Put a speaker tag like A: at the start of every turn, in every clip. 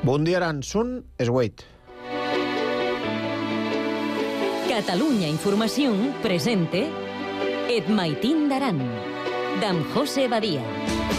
A: Bon dia, Aran. Són es 8.
B: Catalunya Informació presente Et Maitín d'Aran, d'en José Badia.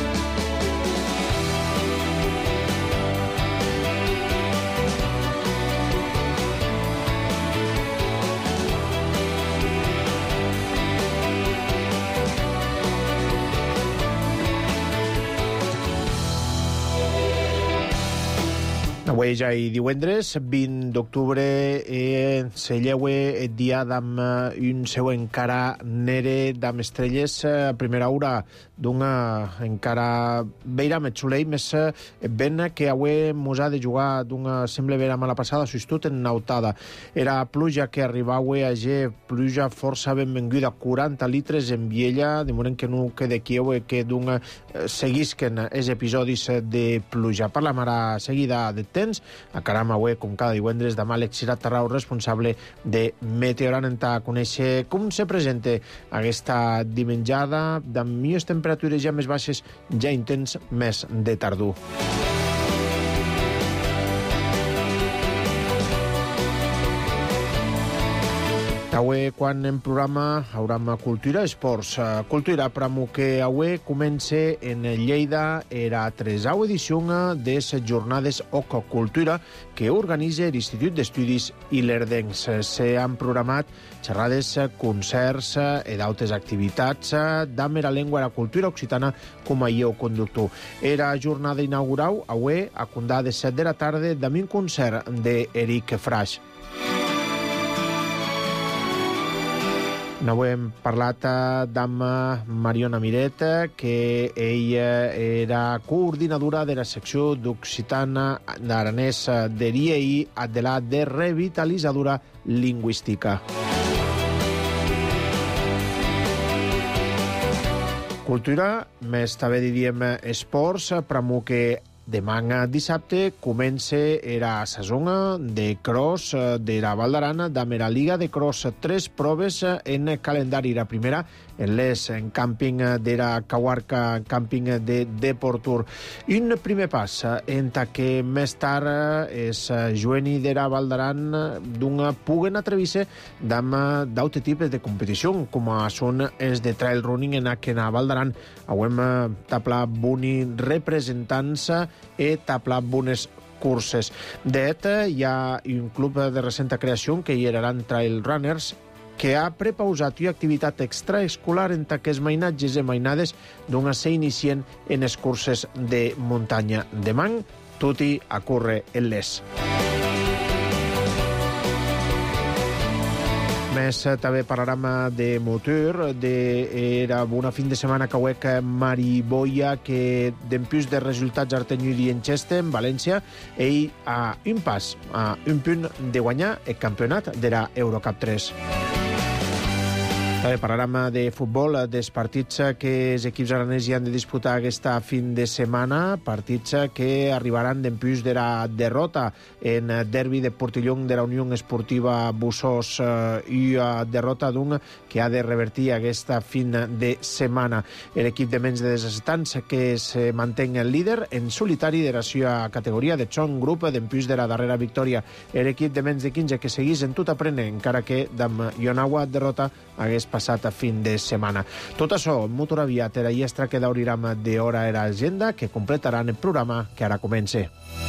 A: Avui ja hi divendres, 20 d'octubre, se lleue el dia d'am un seu encara nere d'am estrelles, primera hora d'una encara veira més xulei, més ben que avui mos ha de jugar d'una sembla vera mala passada, sostut en nautada. Era pluja que arribava a G, pluja força benvinguda, 40 litres en viella, de moment que no quede quieu, que d'una seguisquen els episodis de pluja. Parlam ara seguida de temps, a caram avui, com cada divendres, demà Àlex Cirat Tarrau, responsable de Meteoran, a conèixer com se presenta aquesta dimenjada, d'amb millors temperatures ja més baixes, ja intents més de tardor. Avui, quan en programa, hauram cultura, esports. Cultura, pramo que avui comença en Lleida era 3a edició de les jornades OCO Cultura que organitza l'Institut d'Estudis Ilerdencs. S'han programat xerrades, concerts i d'altres activitats d'am la llengua i la cultura occitana com a lleu conductor. Era jornada inaugural, avui, a Condà de 7 de la tarda, d'am un concert d'Eric Fraix. Avui hem parlat d'amb Mariona Miret, que ella era coordinadora de la secció d'Occitana d'Aranès de l'IEI de la de revitalitzadora lingüística. Cultura, més també diríem esports, pramo que demà dissabte comença la saison de cross de la Val d'Aran, d'am la Liga de Cross, 3 proves en calendari. La primera en en càmping de la Cahuarca, càmping de Deportur. Un primer pas en que més tard es jueni de la Val d'Aran d'una puguen atrevir-se d'amb d'altres tipus de competició, com són els de trail running, en que a Val d'Aran hem taplat boni representants i taplat bones curses. D'et, hi ha un club de recenta creació que hi eren Trail Runners, que ha prepausat una activitat extraescolar en que els mainatges i mainades d'una s'inicien en les curses de muntanya. Demà, tutti a córrer en les. Més també parlarem de motor, era una fin de setmana que huec Mariboia, que d'empius de resultats ha tingut en Xeste, en València, ell a un pas, a un punt de guanyar el campionat de la Eurocup 3. També parlarem de futbol, dels partits que els equips aranès hi han de disputar aquesta fin de setmana, partits que arribaran d'empius de la derrota en derbi de Portillon de la Unió Esportiva Bussos i derrota d'un que ha de revertir aquesta fin de setmana. L'equip de menys de 17 anys que es manté líder en solitari de la seva categoria de Chong Group d'empius de la darrera victòria. L'equip de menys de 15 que seguís en tot aprendre, encara que d'amb Ionawa derrota hagués passat a fin de setmana. Tot això, motor aviat, era llestra que daurirem d'hora a l'agenda, que completaran el programa que ara comença.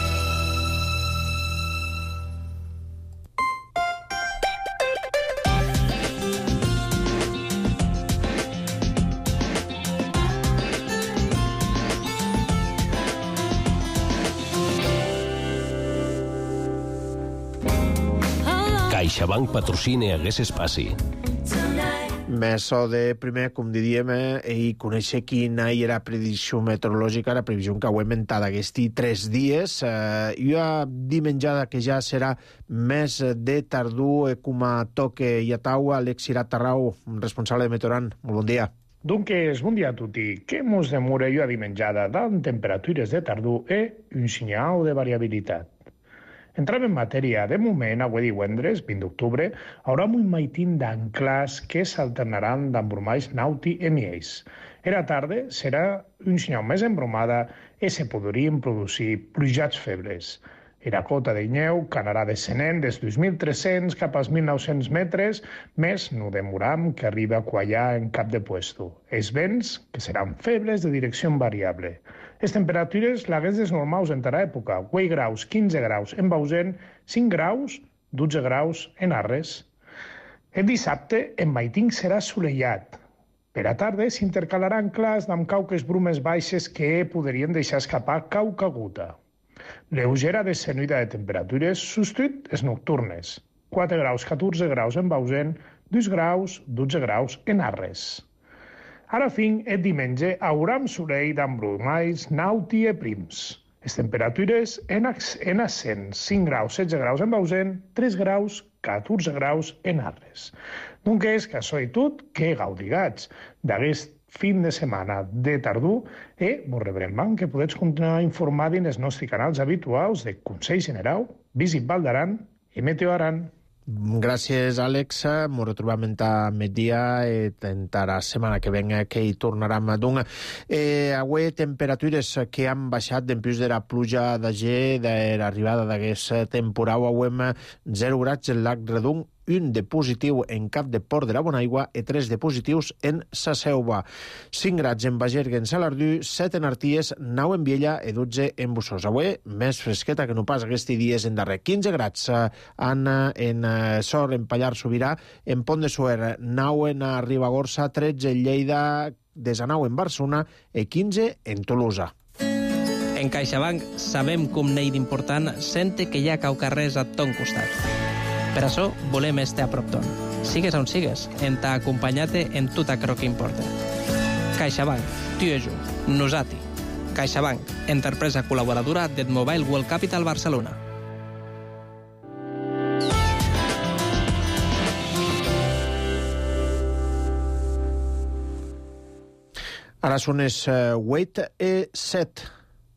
C: CaixaBank patrocina aquest espaci.
A: Més o de primer, com diríem, i conèixer quina era la predicció meteorològica, la previsió que ho hem mentat aquests 3 dies, i una dimenjada que ja serà més de tardor, com a toque i a taua. Àlex Cirat Tarrau, responsable de Meteoran, molt bon dia.
D: Dunque, bon dia a tutti. Che mos demora una dimenjada dan temperatures de tardor e un senyal de variabilitat. Entrem en matèria. De moment, avui divendres, 20 d'octubre, haurà un maitín d'anclars que s'alternaran d'embrumalls nauti i mies. Era tarda serà un senyal més embromada i se podrien produir plujats febles. La cota de neu anarà descenent des dels 1.300 cap als 1.900 metres, més no demoram que arriba a quallar en cap de puesto. Els vents, que seran febles de direcció variable. Les temperatures lagues normals en tara època, 8 graus, 15 graus en Bausen, 5 graus, 12 graus en Arres. El dissabte, en Maitín serà assolellat. Per a tarda s'intercalaran clars amb cauques brumes baixes que podrien deixar escapar cauca gota. Lleugera descenuda de temperatures substitut les nocturnes. 4 graus, 14 graus en Bausen, 2 graus, 12 graus en Arres. Ara fin, el diumenge, hauram soleil d'embrumais, nauti i prims. Les temperatures en ascens, 5 graus, 16 graus en Bausen, 3 graus, 14 graus en Arres. Donc és que això i tot, que gaudigats d'aquest fin de setmana de tardor i vos rebrem que podeu continuar informats en els nostres canals habituals de Consell General, Visit Val d'Aran i Meteo Aran.
A: Gràcies, Àlex. Ens retrobem a migdia i la setmana que venga que hi tornarem. Avui temperatures que han baixat després de la pluja de ge, de l'arribada d'aquesta temporada. Avui 0 graus en Lac Redung, 1 de positiu en Cap de Port de la Bonaigua i 3 de positius en Sa Selva. 5 graus en Bagergue, en Salardú, 7 en Arties, 9 en Viella i 12 en Bussós. Avui més fresqueta que no pas aquests dies en darrer. 15 graus en Sor, en Pallars Sobirà, en Pont de Suert, 9 en Ribagorça, 13 en Lleida, 19 en Barcelona i 15 en Tolosa.
E: En CaixaBank sabem que un neix important sente que hi ha caucarrers a ton costat. Per això volem estar a prop ton. Sigues on sigues, en t'ha acompanyat en tot aquello que importa. CaixaBank, tu i jo, nosati. CaixaBank, empresa col·laboradora del Mobile World Capital Barcelona.
A: Ara són les 8 i 7.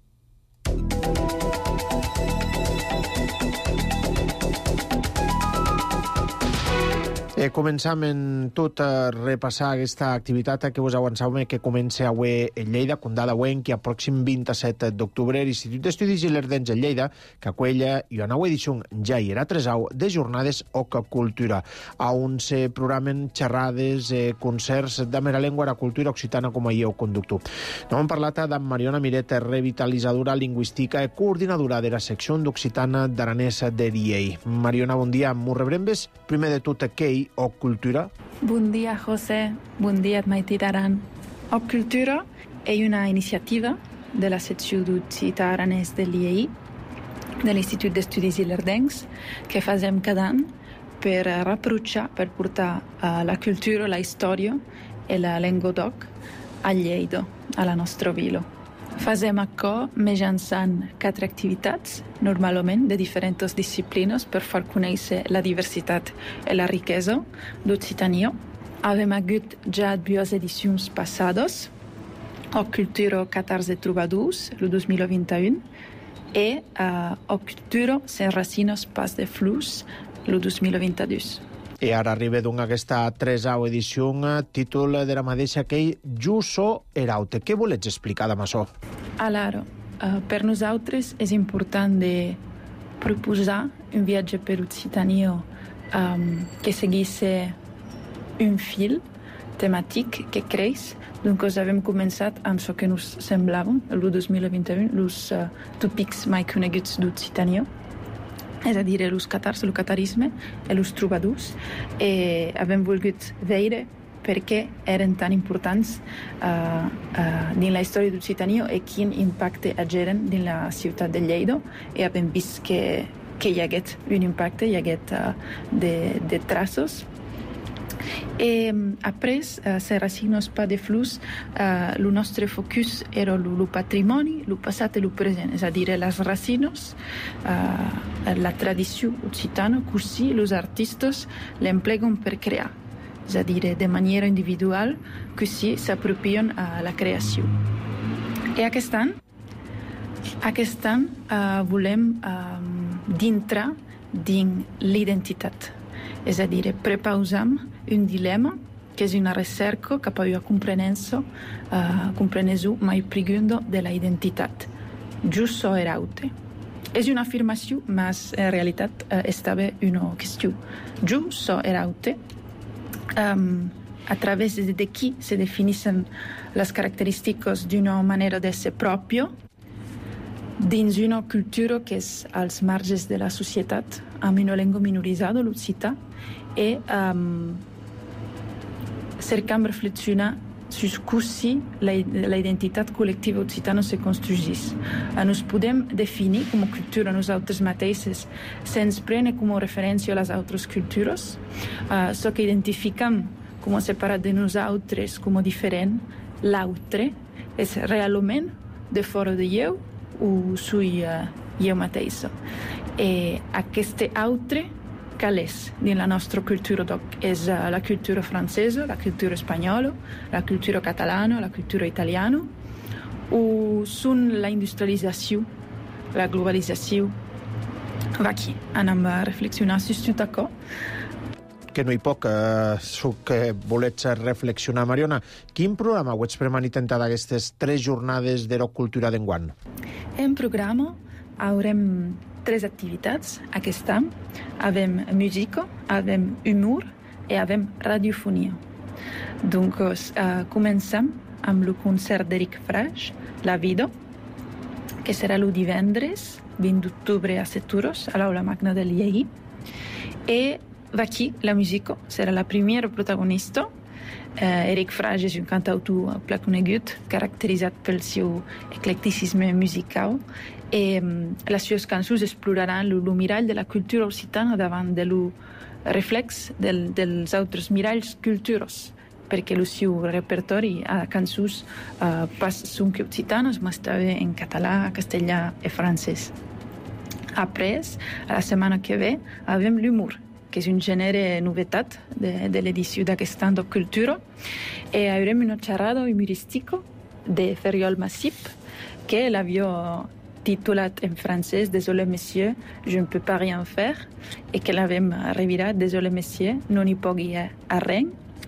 A: Començam en tot a repassar aquesta activitat que us avançàvem que comença avui en Lleida, Condada Güenc, i a pròxim 27 d'octubre l'Institut d'Estudis Ilerdencs en Lleida, que aquella i una edició ja hi era tresau de jornades Oca Cultura, on se programen xerrades, concerts de la llengua i la cultura occitana com a lleu conductor. Hem parlat amb Mariona Miret, revitalitzadora lingüística i coordinadora de la secció d'occitana d'aranès de l'IEI. Mariona, bon dia. M'ho rebrembes primer de tot què hi Oc Cultura?
F: Bon dia, José. Bon dia, Maití d'Aran. Oc Cultura és una iniciativa de la secció d'occità aranès de l'IEI, de l'Institut d'Estudis Ilerdencs, que fem cada any per reproduir, per portar la cultura, la història i la llengua d'Oc a Lleida, a la nostra vila. Fem això mitjançant 4 activitats, normalment de diferents disciplines, per fer conèixer la diversitat i la riquesa d'Occitania. Hem hagut ja 2 edicions passades, Oc Cultura 14 Trobadors, el 2021, i Oc Cultura Sense Racines Pas de Flux, el 2022.
A: I ara arriba aquesta 3a edició, títol de la mateixa que Jusso Eraute. Què volets explicar amb això?
F: Alors, per nosaltres és important de proposar un viatge per Occitania que seguís un fil temàtic que creix. Donc, hem començat amb el que ens semblava, el 2021, els tòpics mai coneguts d'Occitania, és a dir, els catars, el catarisme i els trobadors. Hem volgut veure per què eren tan importants dins la història d'Occitania i quin impacte ageren dins la ciutat de Lleida. I hem vist que hi hagués un impacte, hi hagués de traços. I après, Sense Racines Pas de Flux, el nostre focus era el patrimoni, el passat i el present, és a dir, les racines, la tradició occitana, que sí, els artistes l'empleguen per crear, és a dir, de manera individual, que sí, s'apropien a la creació. I aquest any volem d'entrar dins l'identitat, és a dir, prepausam un dilema que és una recerca cap a una comprenença mai profunda de la identitat. Jusso Eraute. És una afirmació, mas en realitat és també una qüestió. Jo so eraute. A través de qui se definiscono le caratteristiche di una maniera di essere proprio dins una cultura che è als marges de la società, amb una llengua minorizzata, l'occità, e cercam reflexionar su così l'identità collettiva occitana se costruisce. Nos podem definir com a cultura nosaltres mateixes sense prendre com a referència a les altres cultures. So que identificam com a separat de nosaltres, com a diferent, l'altre és realment de fora de jo o sui jo mateixa. E aquest altre qual és dins la nostra cultura? És la cultura francesa, la cultura espanyola, la cultura catalana, la cultura italiana, o són la industrialització, la globalització? Aquí anem a reflexionar sur tot això.
A: Que no hi poc, que volets reflexionar, Mariona. Quin programa ho ets premanitat d'aquestes 3 jornades d'Erocultura d'enguany?
F: En programa haurem 3 activitats aquest any. Avem música, avem humor i avem radiofonia. Doncs comencem amb el concert d'Eric Frage, La Vida, que serà el divendres 20 d'octubre a 7 hores a l'Aula Magna del Llei. I aquí la música serà la primera protagonista. Eric Frage és un cantautor pla conegut, caracteritzat pel seu eclecticisme musical, i les seves cançons exploraran el mirall de la cultura occitana davant del reflex dels altres miralls cultures, perquè el seu repertori a cançons són occitanes, mas també en català, castellà i francès. Après, a la setmana que ve, avem l'humor, que és un gènere novetat de l'edició d'aquest any de cultura. I haurem una xerrada humorística de Ferriol Massip, que l'havia titulat en francès Désolé monsieur, je ne peux pas rien faire, i que l'havem revirat Désolé monsieur, no n'hi pugui a res.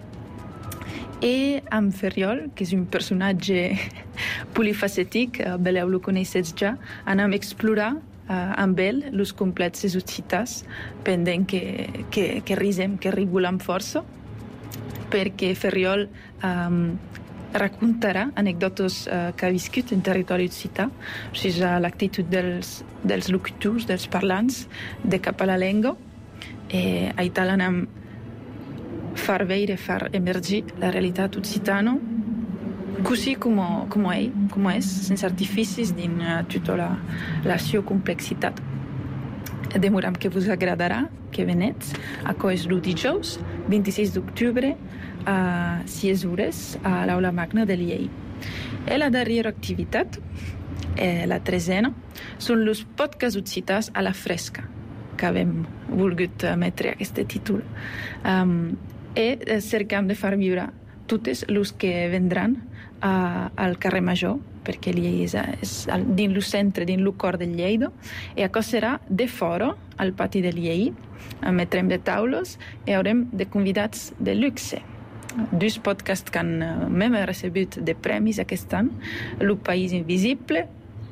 F: I amb Ferriol, que és un personatge polifacètic, beleu-lo coneixets ja, anem a explorar amb ell els complexes occitats, pendent que risem, que rigolem força, perquè Ferriol raccontarà anècdotes que ha viscut en territori occità, o sigui, l'actitud dels locutors, dels parlants, de cap a la llengua. A tal anem far veure, far emergir la realitat occitana, così com és, sense artificis dins tota la seva complexitat. Demoram que vos agradarà, que venets. Això és el dijous, 26 d'octubre, a 6 hores, a l'Aula Magna del Llei. I la darrera activitat, la 13a, són els podcasts occitans a la fresca, que hem volgut emetre aquest títol. I cercam de fer viure totes els que vendran al carrer Major, perquè Llei és dins el centre, dins el cor del Lleida, i això serà de fora, al pati del Llei. Emetrem de taules i haurem de convidats de luxe. 2 podcasts que hem rebut de premis aquest any, El País Invisible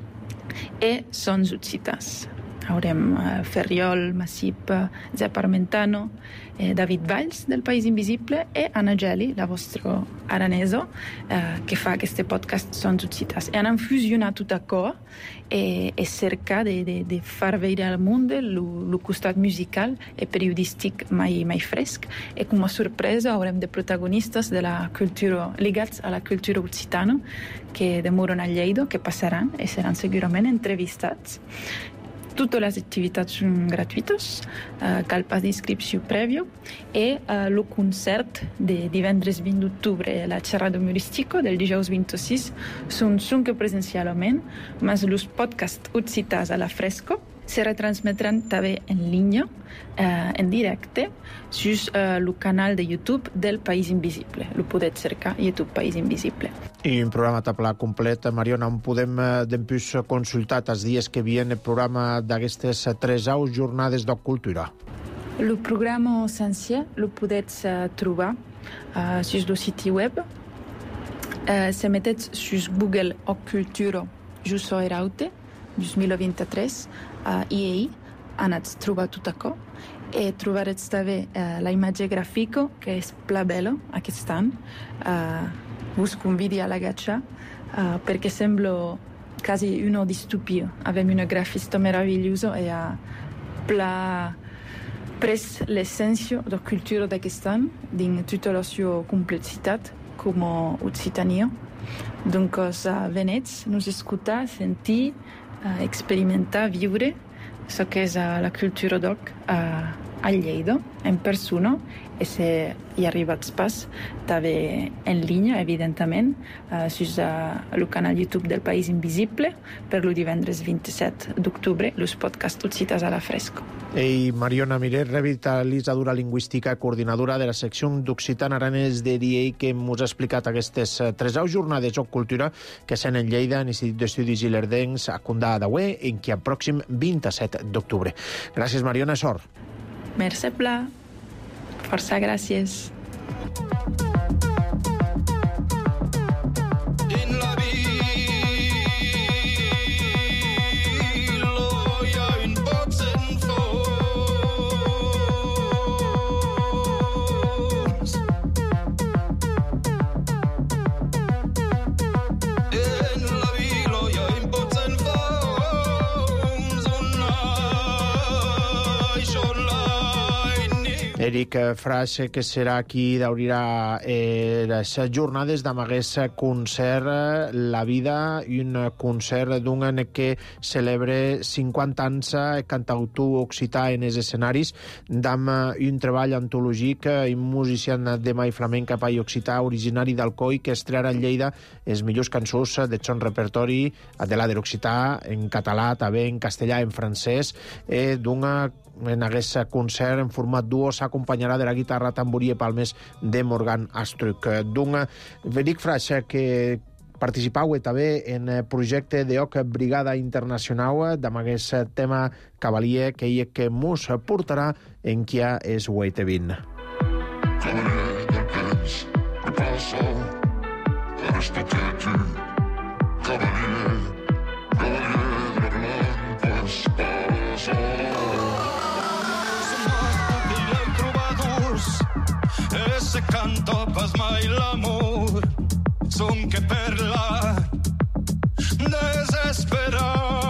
F: i Sons Occitans. Haurem Ferriol, Massip, Zep Armentano, David Valls del País Invisible i Anna Geli, la vostra aranesa, que fa aquest podcast Sons Occitans. I anem fusionar tot això i cercar de fer veure al món el costat musical i periodístic mai fresc. I com a sorpresa haurem de protagonistes de la cultura, lligats a la cultura occitana, que demoren a Lleida, que passaran i seran segurament entrevistats. Totes les activitats són gratuïtes, cal pas d'inscripció prèvia, i el concert de divendres 20 d'octubre, la xerrada humorística del dijous 26, són presencialment, mas els podcasts occitans a la fresca se retransmetran també en línia, en directe, sus el canal de YouTube del País Invisible. Lo podeu cercar, YouTube País Invisible.
A: I un programa taplat complet. Mariona, on podem dempuix consultar els dies que viene el programa d'aquestes 3 jornades de cultura?
F: El programa sencer lo podeu trobar sus el sitio web. Se meteu sus Google o Cultura, jo so eraute, 2023 IEI anat trobar tot això e trobarets també la imatge gràfica que és pla bello aquest any. Vos convidi a l'agachar perché sembla quasi una distopia. Abbiamo una grafista meravigliosa e ha pres l'essenza della cultura d'aquest any in tutta la sua complessità come Occitania. Doncs venets, nos escoltar, sentir, experimentar, viure el que és la cultura d'oc a Lleida, en persona, e se hi arribats pas, també en línia, evidentment, sus el canal YouTube del País Invisible, per el divendres 27 d'octubre, els podcasts Occitas a la fresca.
A: I Mariona Miret, revitalitzadora lingüística, coordinadora de la secció d'Occitan Aranès de DIEI, que ens ha explicat aquestes 3 jornades o cultura que s'han en Lleida, en l'Institut d'Estudis Ilerdencs, a Condà d'Aué, en qui el pròxim 27 d'octubre. Gràcies, Mariona, sort.
F: Merci, Pla. Força gràcies.
A: Eric Frase, que serà qui d'obrirà les jornades d'amagués concert La Vida, un concert d'un que celebre 50 anys cantautor occità en els escenaris, d'am un treball antològic i musician de mai flamenca pai occità originari d'Alcoi, que estrearà en Lleida els millors cançons de son repertori de la de l'occità, en català, també en castellà, en francès, en aquest concert en format duo s'acompanyarà de la guitarra, tamborí i palmes de Morgan Astruc. Eric Frase, que participau també en el projecte d'OC Brigada Internacional amb aquest tema Cavalier, que mos portarà en qui és Waite 20.
G: Cavalier del temps, que passa, que respecte tu, cavalier, cavalier de blancas passa. Se canto pas mai l'amor, son que perla desesperanza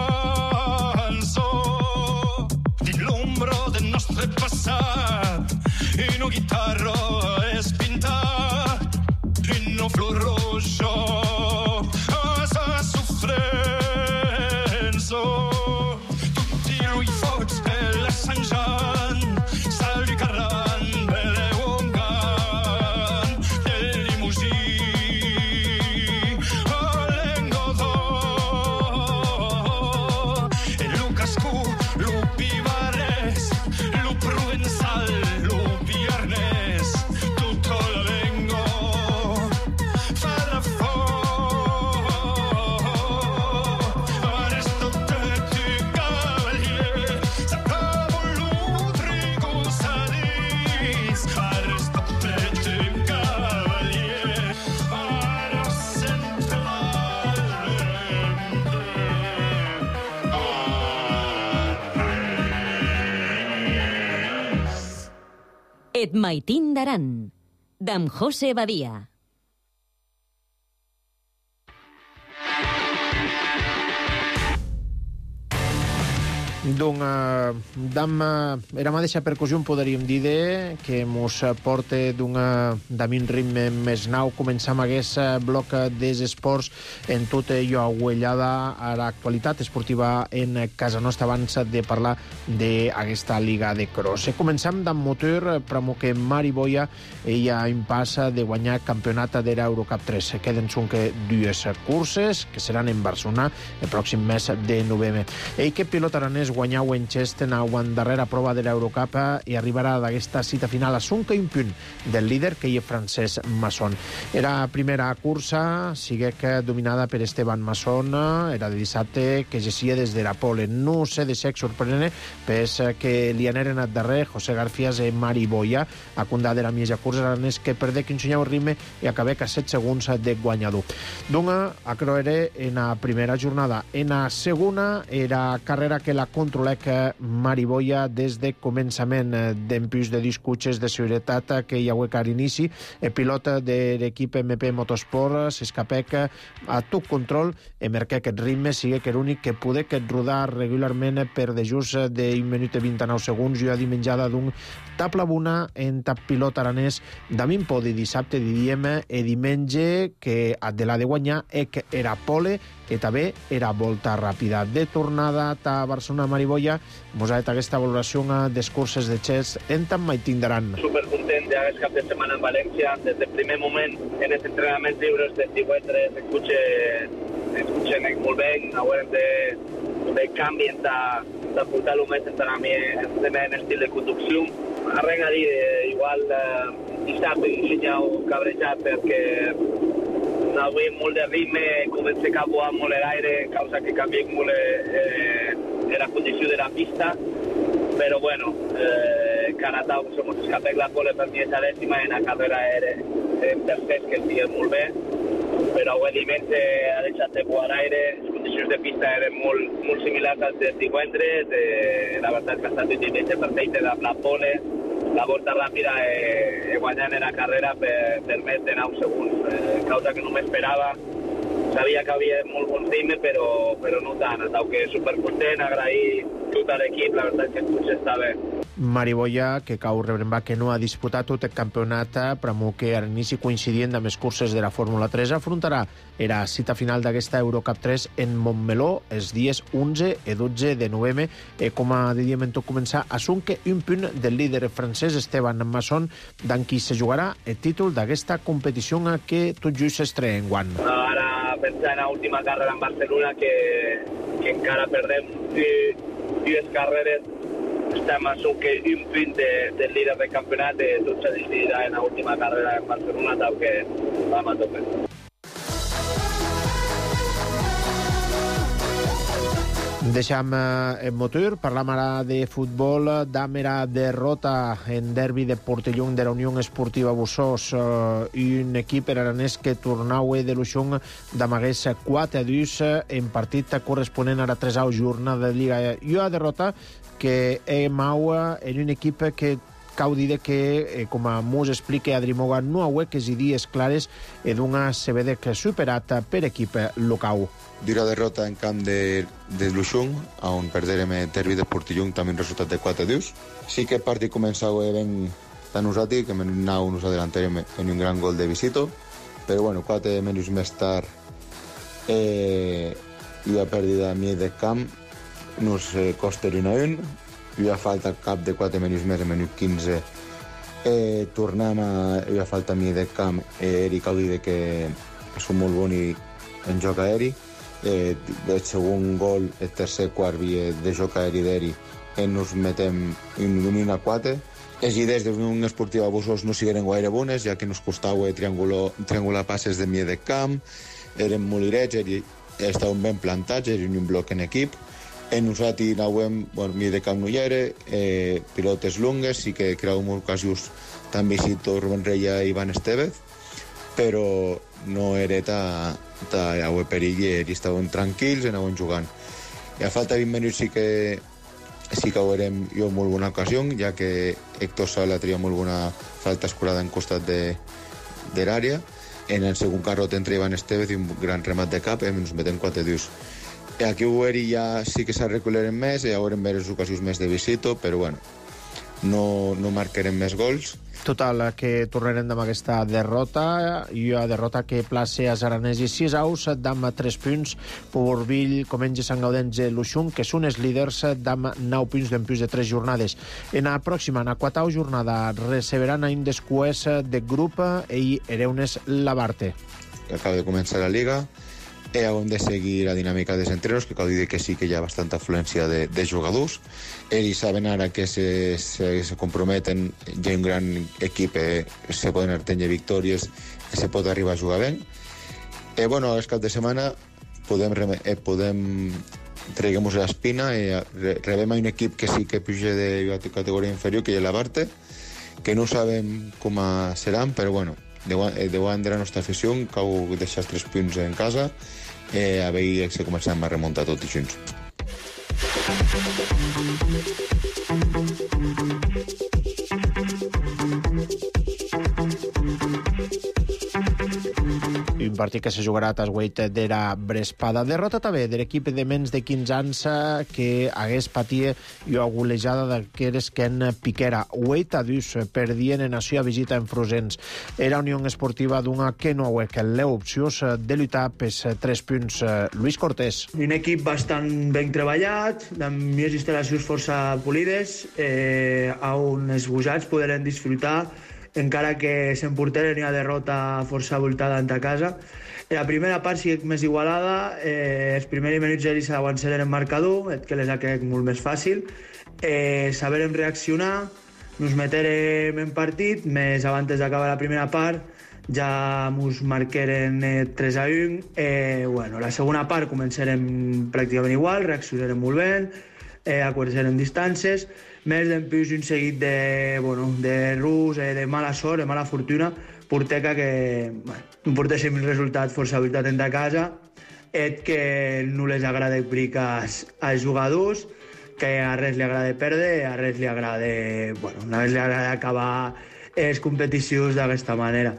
G: di l'ombro del nostre passat in un guitarro es pintar in un flor rojo asa sofrenza tutti lui fots e la Sant Jean salvi carran
B: Et Maitín d'Aran, d'en José Badia.
A: Era mateixa percussió, podríem dir, que mos porta d'un ritme més nou. Començam aquest bloc dels esports en tot allò aguellada a l'actualitat esportiva en casa nostra abans de parlar d'aquesta Liga de Cross. Començam d'en motor, però que Mari Boia ella impassa de guanyar campionat de l'Eurocup 3. Queden que 2 curses que seran en Barcelona el pròxim mes de novembre. Ell que pilot aranès guanyar Winchester a una darrera prova de l'Eurocup i arribarà d'aquesta cita final a Sunca un punt del líder, que hi és Francesc Masson. Era primera cursa, sigue que dominada per Esteban Masson, era de dissabte, que gessia des de la pole. No sé de sec sorprenent, pes que li aneren al darrer José Garfias i Mari Boia, a condà de la mitja cursa aranès, que perdé que ensenyava el ritme i acabé a 7 segons de guanyador. Dunga, a croere en la primera jornada. En la segona era carrera que la controlec Mari Boia des de començament d'empús de discutxes de seguretat que hi ha a l'inici. El pilot de l'equip MP Motorsport s'escapec a tot control i merqué aquest ritme, sigue que l'únic que poder que rodar regularment per de just de 1 minut i 29 segons i a dimenjada d'un tabla buna en tap pilot aranès damin podi dissabte diríem i diumenge que de la de guanyar que era pole i també era volta ràpida. De tornada a Barcelona Mariboia, mos ha dit aquesta valoració dels curses de xers en tant mai tindran.
H: Supercontent d'aquest cap de setmana en València. Des del primer moment en els entrenaments lliures del divendres escuchen molt bé, haurem de canvi de portar-lo més en estil de conducció. Arrenc a dir, igual dissabte ensenyau cabrejat perquè avui molt de ritme, comença a cabuar molt l'aire, causa que canvia molt la condició de la pista, però bueno, Caratau som escapec la pole per mi és a dècima, en la carrera en tercers que estiguen molt bé, però avui diumenge ha deixat de buar aire, les condicions de pista eren molt similars als de divendres, la veritat que ha estat un diumenge perfecte amb la pole, la volta ràpida guanyant en la carrera per més de 9 segons, causa que no m'esperava. Sabia que havia molt bon ritme, però no tant. Estau que supercontent, agrair tot a l'equip, la veritat que potser està bé.
A: Mari Boia, que cau rebrembar que no ha disputat tot el campionat, però que a l'inici coincidint amb els curses de la Fórmula 3, afrontarà la cita final d'aquesta Eurocup 3 en Montmeló els dies 11 i 12 de novembre. Com a diríem en tot començar, a Sunque un punt del líder francès Esteban Masson, d'en qui se jugarà el títol d'aquesta competició que tot just s'estrena enguany.
H: Ara pensar en l'última carrera en Barcelona, que encara perdem dues carreres. Estem a Sunque un punt del líder del campionat i tot se decidirà en l'última carrera en Barcelona, tal que vam a tope.
A: Deixam el motor, parlam ara de futbol, d'amera derrota en derbi de Portellón de la Unió Esportiva Bussos, un equip aranès que tornau de l'Uixón d'amagués 4-2 en partit corresponent a la 3a jornada de Lliga. I una derrota que mau en un equip que cau dir que, com mos explica Adri Moga, no haué que dies clares d'una CBD superat per equip local.
I: Dura derrota en camp de l'Uixón, on perderem el derbi de Portellón, també un resultat de 4-2. Sí que el partit començava ben tan nosaltres, que nos adelantarem en un gran gol de Visito, però bueno, 4 minuts més tard i la pèrdida a mi de camp nos costa 1-1, hi ha falta cap de 4 minuts més, en minut 15 tornem a hi ha falta a mi de camp, Eric Audi que és molt bon en joc aeri, el segon gol, el tercer quart de joc aeri d'Eri ens metem en 1-4. Les idees de l'Unió Esportiva Bussos no sigueren gaire bones, ja que ens costava triangular passes de mi de camp, eren molt irets, estaven ben plantats, era un bloc en equip. Nosaltres anàvem, mi de camp no hi era, pilotes longues, sí que creàvem ocasions tant Visito, Rubén Reya i Ivan Estevez, però no era a perill i estàvem tranquils i anàvem jugant. I a falta de 20 minuts sí que haurem jo molt bona ocasió, ja que Héctor Sala tria molt bona falta escurada en costat de l'àrea. En el segon carrot entre Ivan Estevez i un gran remat de cap i ens metem 4-2. Aquí ja sí que s'arrecularem més i haurem més ocasions més de Visito, però bueno, no marcarem més gols.
A: Total, que tornarem amb aquesta derrota, i una derrota que place a Aranesi 6 aus, d'amb 3 punts, Porvill, Comenge, Sant Gaudens i l'Uixón, que són els líders d'amb 9 punts d'empús de 3 jornades. En la pròxima, en la 4a jornada, receberan un descuès de grup i Ereunes Labarte.
I: Acaba de començar la Liga, Hem de seguir la dinàmica dels entrenos, que cal dir que sí que hi ha bastanta afluència de jugadors. Ells saben ara que se comprometen, hi ha un gran equip, se poden obtenir victòries i se pot arribar a jugar bé. Bueno, el cap de setmana traguem-nos l'espina i rebem a un equip que sí que puja de categoria inferior, que és la Barte, que no sabem com seran, però bueno, davant de la nostra afició cal deixar els 3 punts en casa a veure si comencem a remuntar tots junts.
A: Un partit que se jugarà a Tasgueit d'era Brespada. Derrota també de l'equip de menys de 15 anys que hagués patit una golejada d'aqueres que en Piquera. 8-2 perdien en la visita en Frusens. Era Unió Esportiva d'una que no ha que l'opcions de lluitar pels 3 punts. Luis Cortés.
J: Un equip bastant ben treballat, amb unes instal·lacions força polides, on els busats podran disfrutar encara que s'emporteren una derrota força voltada a casa. La primera part sí que més igualada, els primers minuts ells avanceren en marcador, que les ha quedat molt més fàcil. Saberem reaccionar, nos meterem en partit, més abans d'acabar la primera part ja ens marqueren 3-1. Bueno, la segona part començarem pràcticament igual, reaccionarem molt bé, aconseguirem distàncies, més d'empius un seguit de errors, de mala sort, de mala fortuna, porteca que no portéssim un resultat força habilitat a casa, que no les agrada explicar als jugadors, que a res li agrada perdre, a res li agrada acabar les competicions d'aquesta manera.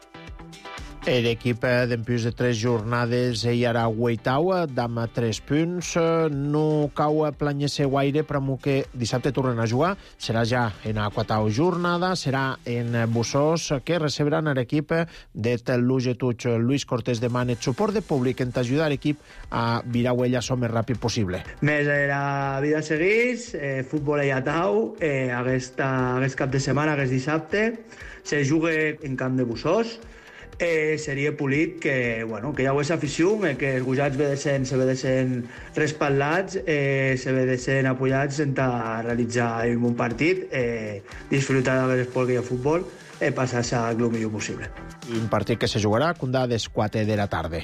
A: L'equip d'empius de 3 jornades hi ara 8 amb 3 punts. No cau a planyar-se guaire, però que dissabte tornen a jugar. Serà ja en la 4a jornada, serà en Bussós, que receberan l'equip de Lugetuig. Luis Cortés demana suport de públic en t'ajudar l'equip a virar huella el més ràpid possible.
J: Més la vida segueix, futbol a tau, aquest cap de setmana, aquest dissabte, se juga en camp de Bussós. Seria polit que hi hagués afició, que els gujats se vedessin respaldats, se vedessin apoyats en realitzar un bon partit, disfrutar de l'esport que hi ha futbol i passar-se el millor possible.
A: Un partit que se jugarà a Condà a les 4 de la tarda.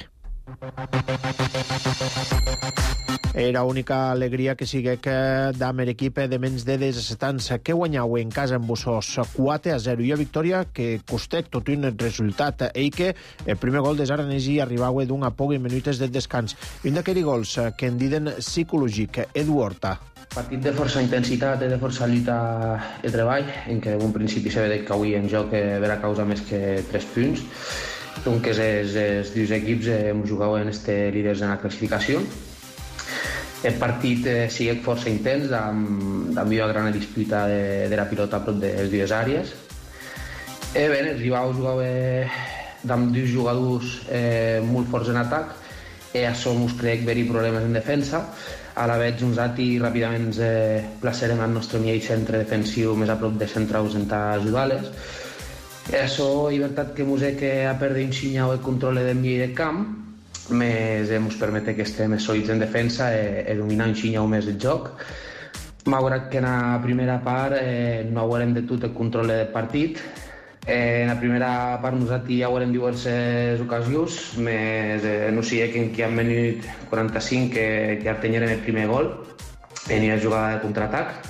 A: Era l'única alegria que sigui que amb l'equip de menys de 17 anys que guanyau en casa en Bussós 4-0 i a victòria que costec tot un resultat i que el primer gol des Aranesi arribava d'una pocs minuts de descans. Un d'aquells gols que en diuen psicològic, Edu Horta.
K: Partit de força intensitat i de força lluita i treball, en què en un principi se ve que avui en joc vera causa més que 3 punts. Donc els dos equips hem jugat en este líders en la classificació. El partit sigue força intens, amb una gran disputa de la pilota a prop de les dues àrees. Bé, el rival jugava amb dos jugadors molt forts en atac, i això ens crec haver-hi problemes en defensa. A la vegada nosaltres ràpidament ens placerem al nostre nivell centre defensiu més a prop de centrals en ajudar-les. Això, llibertat que ens ha perdut un el control del nivell de camp, més ens permet que estem més sòlids en defensa i dominar un xinyau més el joc. Malgrat que en la primera part no haurem de tot el control del partit. En la primera part nosaltres ja haurem diverses ocasions, més no sé que en minut 45 que ja teníem el primer gol en una jugada de contraatac.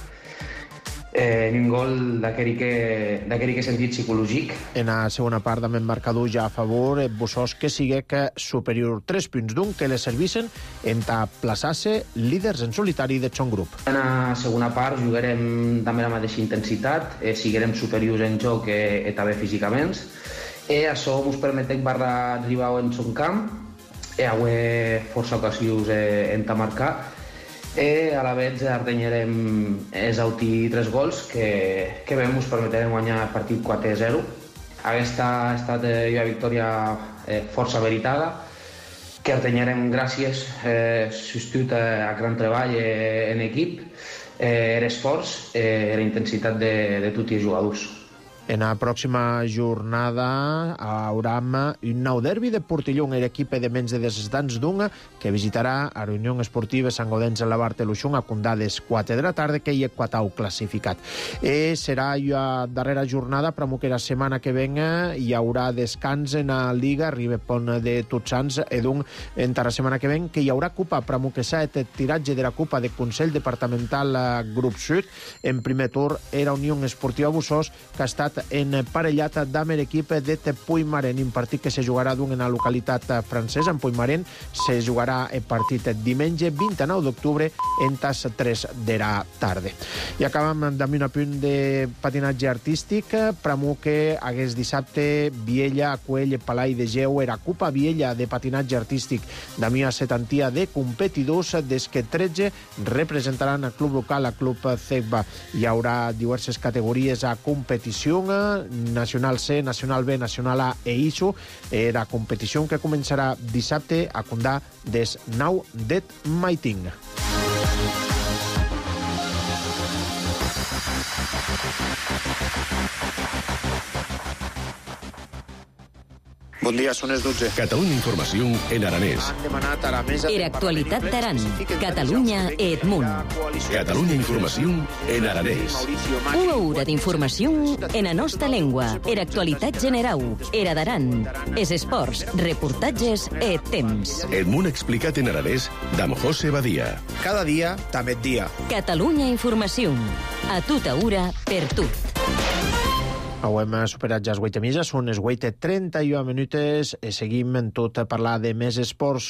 K: Un gol d'aquell que sentit psicològic.
A: En la segona part amb el marcador ja a favor Bussós que sigui que superior 3 punts d'un que les servissen en plaçar-se líders en solitari de son grup.
K: En la segona part jugarem també la mateixa intensitat, siguerem superiors en joc i també físicament. Això ens permet arribar en son camp i haver força ocasions en marcar. A la vegada ardenyarem els últims 3 gols que ens permetrem guanyar el partit 4-0. Aquesta ha estat una victòria força veritada que ardenyarem gràcies substitut a gran treball en equip, l'esforç i la intensitat de tots els jugadors.
A: En la pròxima jornada haurà un nou derbi de Portillón, l'equip de menys de desestants d'Unga, que visitarà a Unió Esportiva Sant Gaudens en la Barteluixón a condades 4 de la tarda, que hi ha 4 classificat. Serà la darrera jornada, però que la setmana que venga hi haurà descans en la Liga, arriba Pont de Tots Sants, entre la setmana que venga, que hi haurà Copa, però que s'ha el tiratge de la Copa de Consell Departamental Grup Sud. En primer tour era Unió Esportiva Bussós, que ha estat emparellat amb l'equip de Puigmarén, un partit que se jugarà en la localitat francesa, en Puigmarén. Se jugarà el partit diumenge 29 d'octubre en tas 3 de la tarda. I acabem amb un apunt de patinatge artístic. Pramo que hagués dissabte Viella, Cuell, Palai de Geu, era Copa Viella de patinatge artístic de mia setantia de competidors, des que 13 representaran el club local, el club CECBA. Hi haurà diverses categories a competició, Nacional C, Nacional B, Nacional A e ISO. La competició que començarà dissabte a Condà des 9 de Maiting. Bon dia, són les 12.
C: Catalunya Informació en aranès.
A: Han demanat a la mesa...
B: Era actualitat d'Aran. Catalunya e Edmunt.
C: Catalunya Informació en aranès.
B: Una hora d'informació en la nostra llengua. Era actualitat general. Era d'Aran. Es esports, reportatges e temps.
C: Edmunt explicat en aranès d'Am José Badia.
A: Cada dia, també dia.
B: Catalunya Informació. A tota hora, per tot.
A: Hem superat ja les 8 mitges, són les 8:31 minutes. Seguim en tot a parlar de més esports.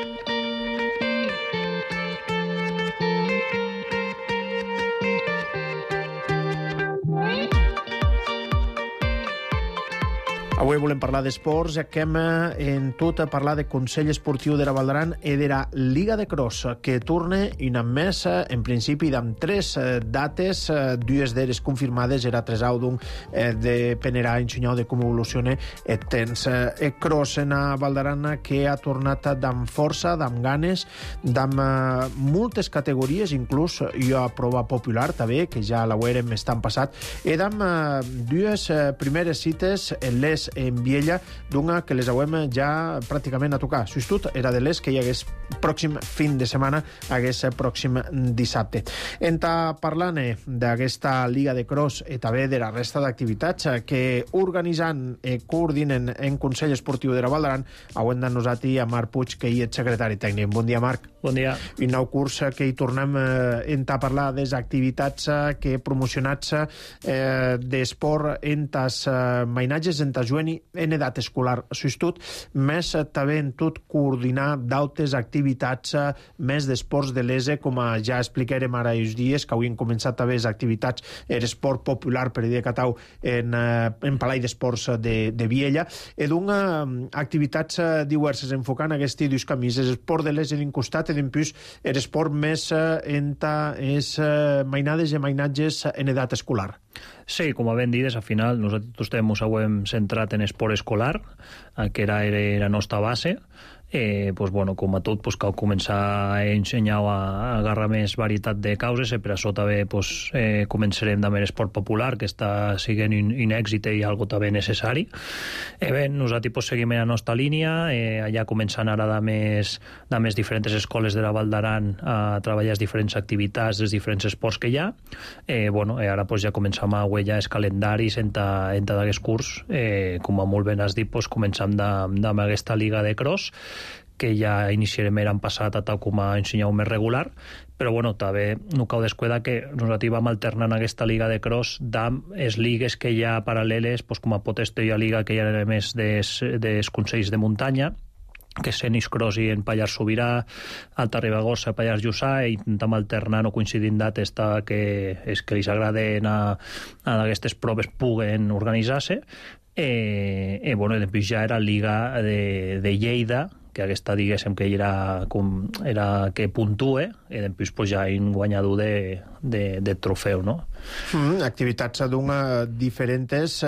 A: Avui volem parlar d'esports, que hem en tot a parlar de Consell Esportiu de la Val d'Aran i de la Liga de Cross, que torna un any més, en principi, amb 3 dates, 2 d'elles confirmades, era 3 àudum, dependerà ensenyar de com evoluciona el temps. El cross en la Val d'Aran que ha tornat amb força, amb ganes, amb moltes categories, inclús hi ha prova popular, també, que ja la veurem estan passat, i amb 2 primeres cites en les en Viella, d'una que les hauem ja pràcticament a tocar. Substitut era de les que hi hagués pròxim fin de setmana, hagués pròxim dissabte. Parlant d'aquesta Liga de Cross i també de la resta d'activitats que organitzant i coordinen en Consell Esportiu de la Val d'Aran, hauem de nosaltres a Marc Puig, que hi és secretari tècnic. Bon dia, Marc.
L: Bon dia.
A: Un nou curs que hi tornem a parlar de les activitats que promocionats d'esport en tas mainatges, en tas juvenil en edat escolar substitut, més també en tot coordinar d'altres activitats més d'esports de l'ESE, com ja explicarem ara els dies, que avui han començat també les activitats l'esport popular per dir Catau en Palai d'Esports de Viella, i activitats diverses enfocant aquests dos camins, l'esport de l'ESE d'un costat i d'un plus l'esport més en les mainades i mainatges en edat escolar.
L: Sí, com ben dit, al final nosaltres estem centrat en esport escolar, que era la nostra base. Com a tot, cal començar a ensenyar a agarrar més varietat de causes, per això també començarem amb l'esport popular, que està sent un èxit i algo també necessari. Nosaltres seguim en la nostra línia, allà començant ara de més diferents escoles de la Val d'Aran a treballar les diferents activitats, els diferents esports que hi ha. Ara ja començam a veure els calendaris en d'aquest curs, com molt ben has dit, començam amb aquesta Liga de Cross, que ja iniciarem l'any passat a tal com a ensenyar més regular, però també no cal descuidar que nosaltres vam alternant aquesta Liga de Cross amb les ligues que hi ha paral·leles, com a pot estar la Liga que hi ha més dels consells de muntanya, que és Senis Cross i en Pallars Sobirà, Alta Ribagorça, Pallars Jussà, i intentem alternar o coincidint dates que els agraden a aquestes proves puguen organitzar-se. Després ja era Liga de Lleida, que aquesta, diguéssim, que era que puntue, i després ja un guanyador de trofeu, no?
A: Activitats diferents,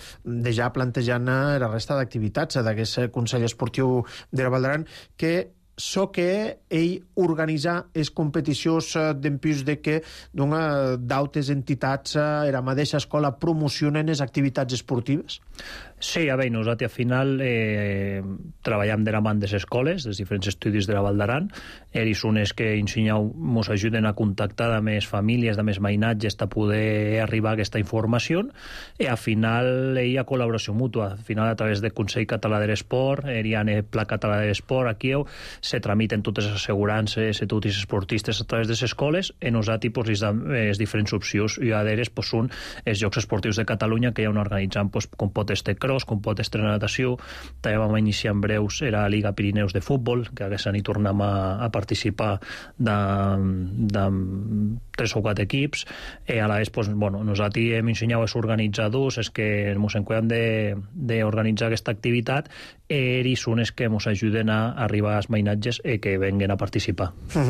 A: ja plantejant la resta d'activitats d'aquest Consell Esportiu de la Val d'Aran, que so que ell organitzar les competicions d'empús de que d'altres entitats la mateixa escola promocionen les activitats esportives?
L: Sí, a veure, nosaltres al final treballem de la mà de les escoles, dels diferents estudis de la Val d'Aran. Ells són els que ens ajuden a contactar amb les famílies, amb els mainatges, per poder arribar a aquesta informació. I al final hi ha col·laboració mútua. Al final, a través del Consell Català de l'Esport, hi ha el Pla Català de l'Esport, aquí se tramiten totes les assegurances i tots els esportistes a través de les escoles, i nosaltres pues, les dam les diferents opcions. I a d'ells pues, són els Jocs Esportius de Catalunya, que ja organitzant pues, com pot este cross, com pot este natació. També vam iniciar en breus era la Liga Pirineus de futbol, que aquesta nit tornem a participar de 3 o 4 equips. A la vegada, pues, bueno, nosaltres hem ensenyat als organitzadors és que ens encuidem d'organitzar aquesta activitat, ells són els que ens ajuden a arribar als mainatges i que venguen a participar.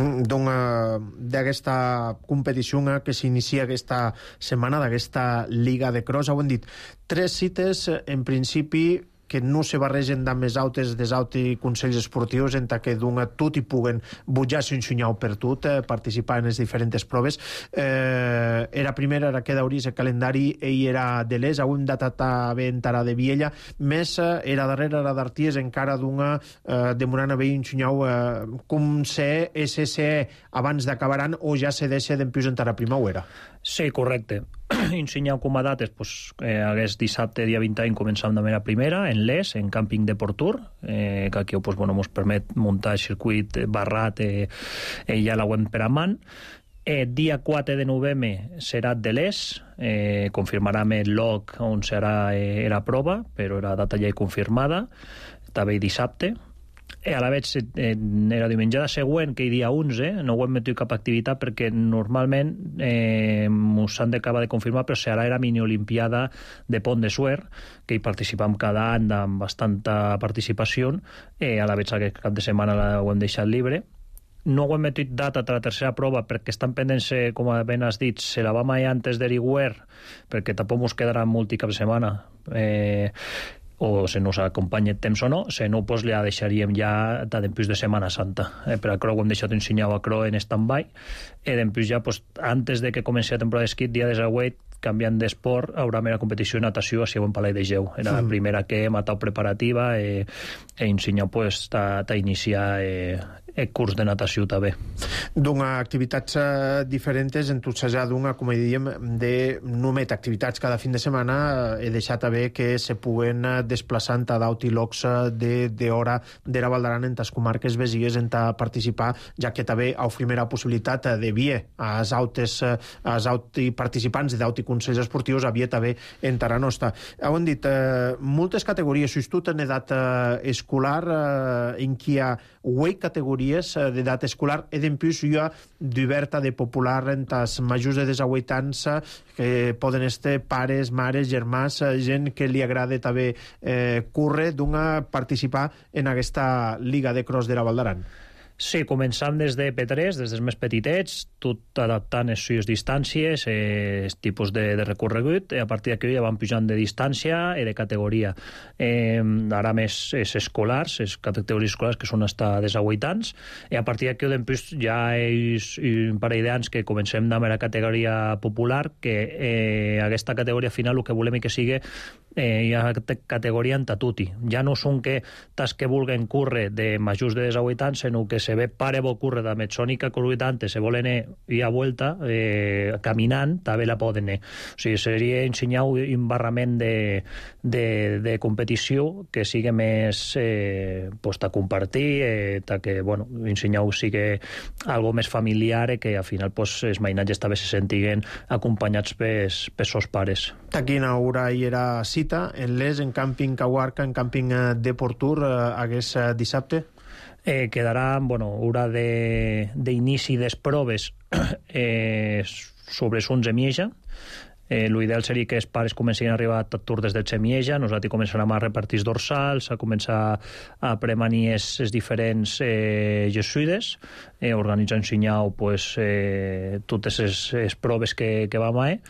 A: D'aquesta competició que s'inicia aquesta setmana, d'aquesta Liga de Cross, ho hem dit, 3 cites, en principi, que no se barregen amb les altres dels altres consells esportius en que tot hi puguen bujar-se un xunyau per tot, participar en les diferents proves. Era primera, era que d'hauria el calendari, ell era de l'Es, avui hem datat a Ventara de Viella, més era darrere, era d'Arties, encara demorant a veure un xunyau com se SSE abans d'acabaran o ja se deixa d'empius en la primavera.
L: Sí, correcte. Ensenyau com a dates, pues, hagués dissabte, dia 20 any, començam també la primera, en l'Es, en càmping de Portur, que aquí pues, bueno, ens permet muntar el circuit barrat ja la web per a man. Dia 4 de novembre serà de l'Es, confirmarà el lloc on serà la prova, però era data ja confirmada, també dissabte. A la vegada era diumenjada següent, que hi dia 11, no ho hem metit cap activitat perquè normalment ens han d'acabar de confirmar, però serà la mini-olimpiada de Pont de Suert, que hi participam cada any amb bastanta participació. A la vegada aquest cap de setmana ho hem deixat libre. No ho hem metit data a la tercera prova perquè estan pendents, com ben has dit, se la vam allà antes d'Eriguer, perquè tampoc ens quedarà molt cap de setmana, o se nos acompanya el temps o no, se no, pues la deixaríem ja d'empús de Setmana Santa. Per això ho hem deixat ensenyat a Cro en stand-by, i d'empús ja, pues, antes de que comenci la temporada d'esquí, dia de següent, canviant d'esport, haurà una competició de natació a Siuen Palai de Geu. Era la primera que hem atau preparativa i ensenyat pues, a iniciar el curs de natació també.
A: D'una activitats diferents, en tot ja d'una, com dèiem, de només activitats cada fin de setmana, he deixat a ver que se puguen desplaçant a d'auti locs d'hora de la Val d'Aran en les comarques vesies en participar, ja que també oferim la possibilitat de vier als altres participants d'auti consells esportius havia també en Tara Nostra. Ho hem dit, moltes categories, tot en edat escolar, en qui hi ha 8 categories d'edat escolar, i d'empús hi ha d'oberta de popular en els majors de 18 anys, que poden estar pares, mares, germans, gent que li agrada també córrer, participar en aquesta Liga de Cross de la Val d'Aran.
L: Sí, començant des de P3, des dels més petitets, tot adaptant les seues distàncies, els tipus de recorregut, i a partir d'aquí ja van pujant de distància i de categoria. Ara més els escolars, les categories escolars que són hasta 18 anys, i a partir d'aquí ja és un parell d'anys que comencem amb la categoria popular, que aquesta categoria final el que volem que sigui hi ha categoria en tatuti. Ja no són que tas que vulguen córrer de majors de 18 anys, sinó que se ve pare bo córrer de metsònica corrutante, se volen ir a vuelta caminant, també la poden anar. O sigui, seria ensenyar un barrament de competició que sigui més a compartir, que, bueno, ensenyar sigui algo més familiar i que al final els mainatges també se sentiguen acompanyats pels seus pares.
A: Aquí en Aura hi era cita, en l'Es, en càmping Cahuarca, en càmping de Portur, hagués dissabte?
L: Quedarà, hora d'inici des proves sobre Sons de Mieja. L'ideal seria que els pares comencin a arribar a Tatur des de Xemieja, nosaltres començarem a repartir dorsals, a començar a premanir els diferents jesuïdes, organitzar ensenyar totes les proves que vam a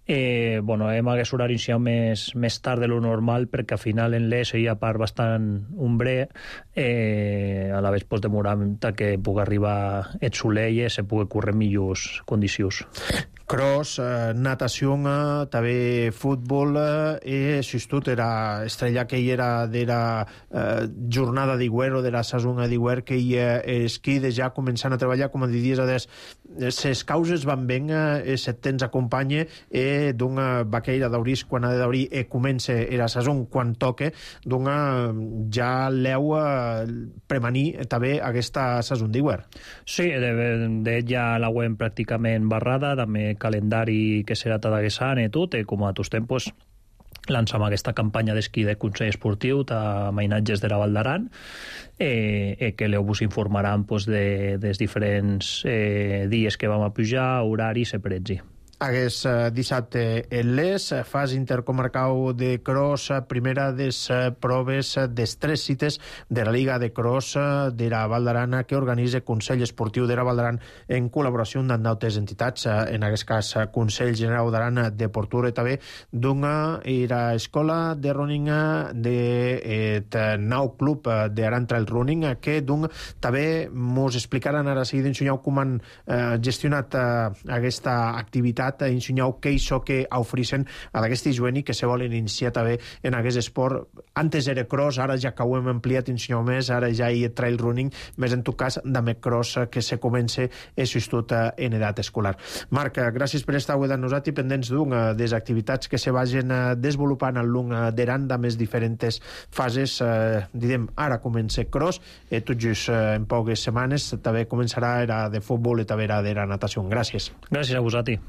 L: Bueno, hem hagués horari més tard de lo normal, perquè al final en l'ES hi ha part bastant umbre, a la vez pues, demorar que pugui arribar et soleil i se pugui córrer millors condicions.
A: Cross, natació, també futbol, i sustot era estrella que hi era d'era jornada d'iguer o de la sazona d'iguer que hi esquí de ja començant a treballar, com a diries, ses causes van ben, set temps acompanya, d'un vaqueira d'Aurís quan ha de d'Aurí comença era sazon quan toque, d'un ja l'heu premanir també aquesta sazon d'iguer.
L: Sí, de ja la web pràcticament barrada, també calendari que serà t'adaguessant i tot, com a tots temps lançam aquesta campanya d'esquí de Consell Esportiu a mainatges de la Val d'Aran, que vos informaran dels diferents dies que vam a pujar, horaris i prezi.
A: Hagués dissabte en l'ES, fas intercomarcau de cross, primera des proves des 3 cites de la Liga de Cross de la Val d'Aran que organitza Consell Esportiu de la Val d'Aran en col·laboració amb d'altres entitats, en aquest cas Consell General d'Aran de Portura i també d'una era escola de running de nou club d'Aran Trail Running que d'un també mos explicaran ara seguida ensenyau com han gestionat aquesta activitat, ensenyau què és que ofereixen a d'aquest jueni que se volen iniciar també en aquest esport. Antes era cross, ara ja que ho hem ampliat ensenyau més, ara ja hi ha trail running, més en tot cas també cross que se comença tot en edat escolar. Marc, gràcies per estar avui amb nosaltres i pendents d'un des activitats que se vagin desenvolupant al long d'Aran de més diferents fases. Direm, ara comença cross, tot just en poques setmanes també començarà era de futbol i també era de natació. Gràcies.
L: Gràcies a vosaltres.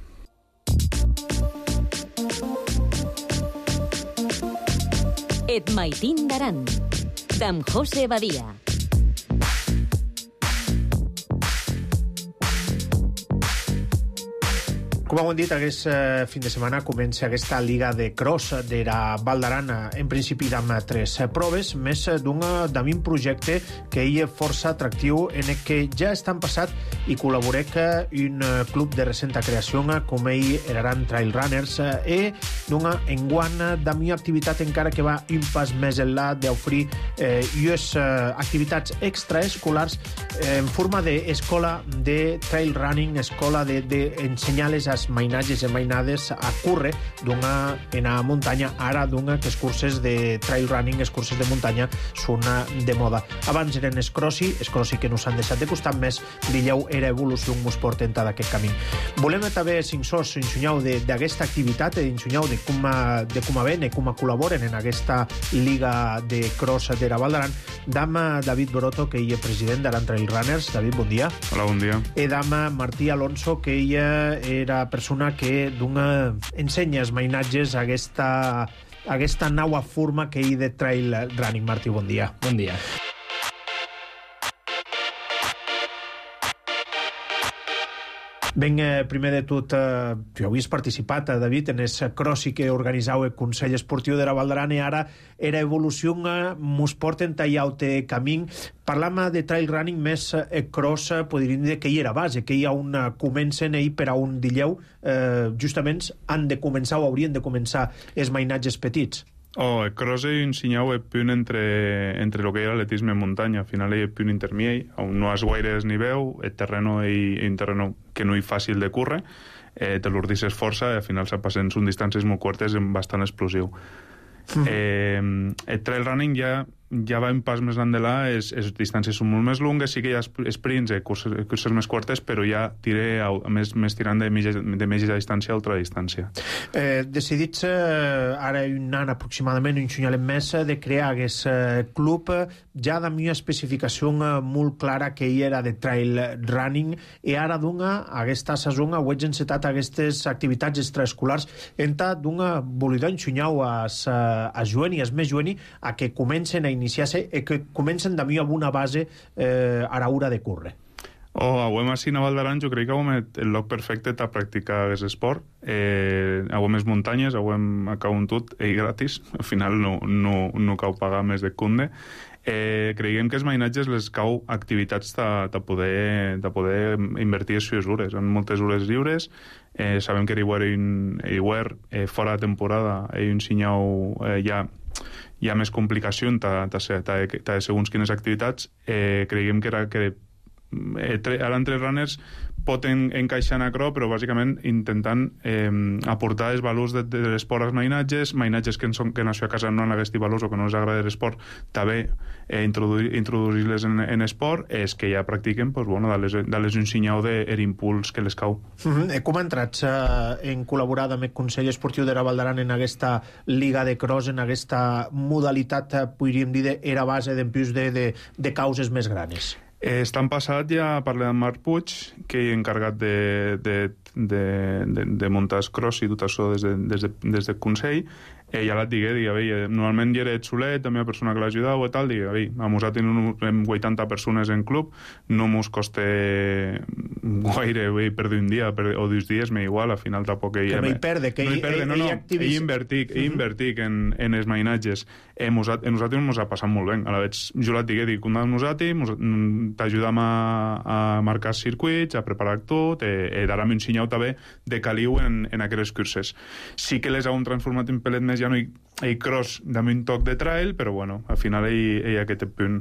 B: Et maitin d'Aran, d'en José Badia.
A: Com hem dit, aquest fin de setmana comença aquesta Liga de Cross de la Val d'Aran, en principi amb 3 proves, més d'un projecte que hi és força atractiu en el que ja estan passat i col·laborec un club de recenta creació com ell Aran Trail Runners i d'una enguana de mi activitat encara que va un pas més enllà d'oferir unes activitats extraescolars en forma d'escola de trail running, escola d'ensenyar-les als mainatges i mainades a córrer en a muntanya, ara que els curses de trail running, els curses de muntanya són de moda. Abans eren els crossi que no s'han deixat de costar més, dillau era evolució que ens porten d'aquest camí. Volem també cinc-sos ensenyau d'aquesta activitat, ensenyau de com ven i com col·laboren en aquesta Liga de Cross de la Val d'Aran, d'am David Broto, que ell és president d'Aran Trail Runners. David, bon dia.
M: Hola, bon dia.
A: I d'am Martí Alonso, que ella era persona que ensenya els mainatges aquesta nova forma que hi de trail running. Martí, bon dia.
N: Bon dia.
A: Ben, primer de tot, jo havies participat, David, en el crossi que organitzau el Consell Esportiu de la Val d'Aran i ara era evolució mos porten tallau de camí. Parlam de trail running més cross, podríem dir que hi era base, que hi ha un comencen i per a un dillau, justament han de començar o haurien de començar els mainatges petits.
M: El cross és un senyal punt entre el que és l'atletisme en muntanya. Al final és punt intermedi, on no has gaire nivell, el terreno és un terreno que no és fàcil de córrer, te l'ordisses força i al final se passen són distàncies molt curtes i bastant explosiu. El trail running ja va un pas més endavant, les distàncies són molt més longues, sí que hi ha sprints, curses més curtes, però ja més tirant de mitja distància a altra distància.
A: Decidits ara un any aproximadament, un senyalet més, de crear aquest club, ja de una especificació molt clara que hi era de trail running, i ara aquesta sazona ho he encetat aquestes activitats extraescolars enta volia ensenyar a jueni, als més jueni, a que comencen a iniciar-se i que comencen de mi amb una base a l'hora de córrer.
M: Avui a Val d'Aran jo crec que avui el lloc perfecte per practicar aquest esport. Avui més muntanyes, avui acabem tot i gratis, al final no cau pagar més de cunde. creiem que els mainatges les cau activitats de poder invertir les seves hores. En moltes hores lliures. Sabem que fora de temporada un sinyau hi ha més complicació de segons quines activitats. Creiem que l'entre runners pot encaixar en acro, però bàsicament intentant aportar els valors de l'esport als mainatges que en això a casa no han aquests valors o que no els agrada l'esport, també introduir-les en esport, és que ja practiquen darles un sinyau d'impuls que les cau.
A: Com entrats en col·laborar amb el Consell Esportiu de la Valdaran en aquesta Liga de Cross, en aquesta modalitat, podríem dir, era base d'empús de causes més grans?
M: Estan passat ja parlem amb Marc Puig, que és encarregat de muntar el cross i tot això des del Consell. Ja la digué, normalment hi era Solet, també una persona que l'ajudava i tal, a nosaltres hem 80 persones en club, no mos costa gaire perder un dia o 2 dies, igual, al final tampoc
A: que no hi perde, que
M: ell invertit en els mainatges. A nosaltres ens ha passat molt bé. A la vegada, jo la digué, com a nosaltres t'ajudam a marcar circuits, a preparar tot, dar-me un sinyau també de caliu en aquestes curses. Sí que les hem transformat en pelet més, ja no hi cross amb un toc de trail, però bueno, al final hi ha aquest punt.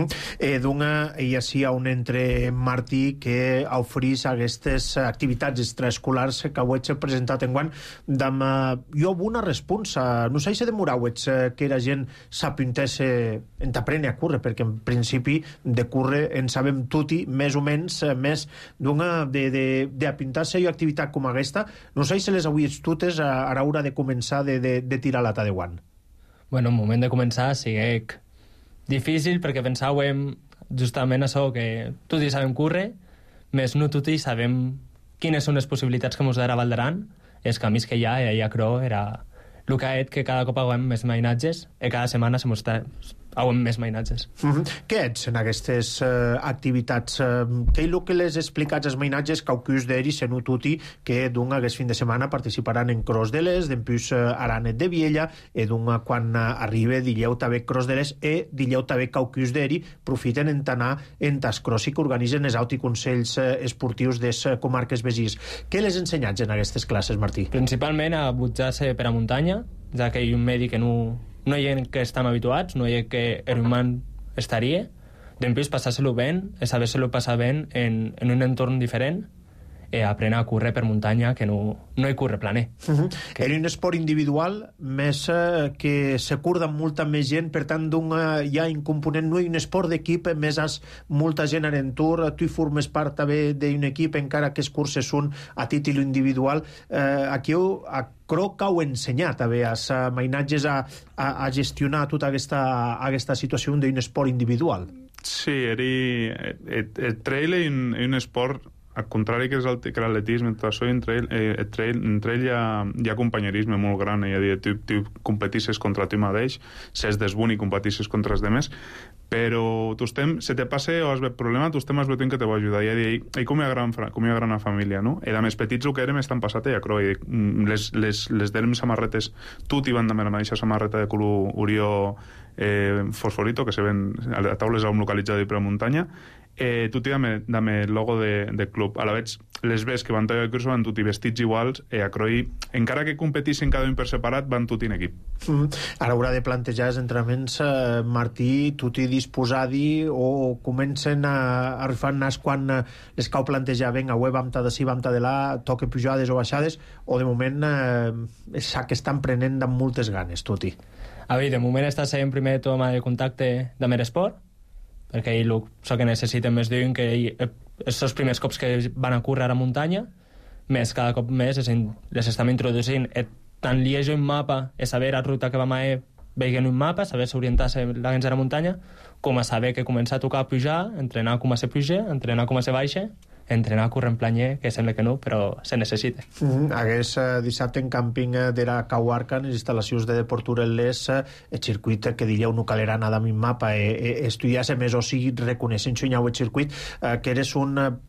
A: Hi ha un entre Martí que oferís aquestes activitats extraescolars que heu presentat enguany jo amb una responsa, no sé si demorauets que la gent s'apuntés en t'aprene a córrer, perquè en principi de córrer en sabem tutti més o menys, més d'apuntar-se a una activitat com aquesta. No sé si les avui tutes a l'hora de començar de tirar l'ata de guant.
N: Bueno, en moment de començar sigui difícil, perquè pensàvem justament això, que tots hi sabem córrer, més no tots hi sabem quines són les possibilitats que ens darà Valdaran. Els camins que hi ha cro, era el que ha fet que cada cop haguem més mainatges i cada setmana haguem més mainatges.
A: Què ets en aquestes activitats? Què és el que les explicats als mainatges que aucús d'ells en tutti que aquest fin de setmana participaran en Cross de l'Est, d'empús Aranet de Viella, i quan arriba Dilleu també Cross de l'Est, i Dilleu també que aucús d'ells profiten en anar en tas crossi que organitzen els consells esportius de les comarques vegís. Què les ensenyats en aquestes classes, Martí?
N: Principalment a butjar-se per a muntanya, ja que hi ha un medi que no hi ha que estem habituats, no hi ha que el humà estaria, després passar-se-lo bé, saber-se-lo passar bé en un entorn diferent, i aprendre a córrer per muntanya, que no hi córrer planer.
A: Era un esport individual, més que se curda amb molta més gent, per tant, hi ha un component, no hi ha un esport d'equip, més has molta gent en entorn, tu hi formes part també d'un equip, encara que es curses un a títol individual. Aquí crec que heu ensenyat també als mainatges a gestionar tota aquesta situació d'un esport individual.
M: Sí, el trail és un esport al contrari que l'atletisme, entre ell hi ha companyerisme molt gran, tu competisses contra tu mateix, s'és desbun i competisses contra els demés, però se te passa o has vet problema, tu estem has vet que te va ajudar, i com hi ha gran família, no? I de més petits el que érem estan passat a crò, les d'érem samarretes, tu t'hi van amb la mateixa samarreta de color Orió fosforito, que se ven a taules a un localitzat per a muntanya, tu t'hi dame el logo de club. A la vegada, les ves que van tallar el curs van tutti vestits iguals, a Croi, encara que competissin cada un per separat, van tutti en equip.
A: Ara haurà de plantejar els entrenaments, Martí, tutti disposadi o comencen a rifar nas quan les cau plantejar, venga, vam ta de sí, vam ta de là, toque pujades o baixades, o de moment que estan prenent amb moltes ganes, tutti.
N: De moment està sent primer tot amb el contacte de Meresport, perquè ell el que necessiten més diuen que els primers cops que van a córrer a muntanya, més cada cop més les estem introduint tant llegir un mapa i saber la ruta que vam a veient un mapa, saber s'orientar-se a la muntanya, com a saber que començar a tocar a pujar, entrenar com a se puja, entrenar com a se baixa, entrenar a córrer en planyer, que sembla que no, però se necessita.
A: Dissabte en càmping de la Cauarca, en les instal·lacions de Deportura en l'Es, el circuit que diríeu no calerà nada amb un mapa, estudiar-se més o sigui reconeixent el circuit, que eres un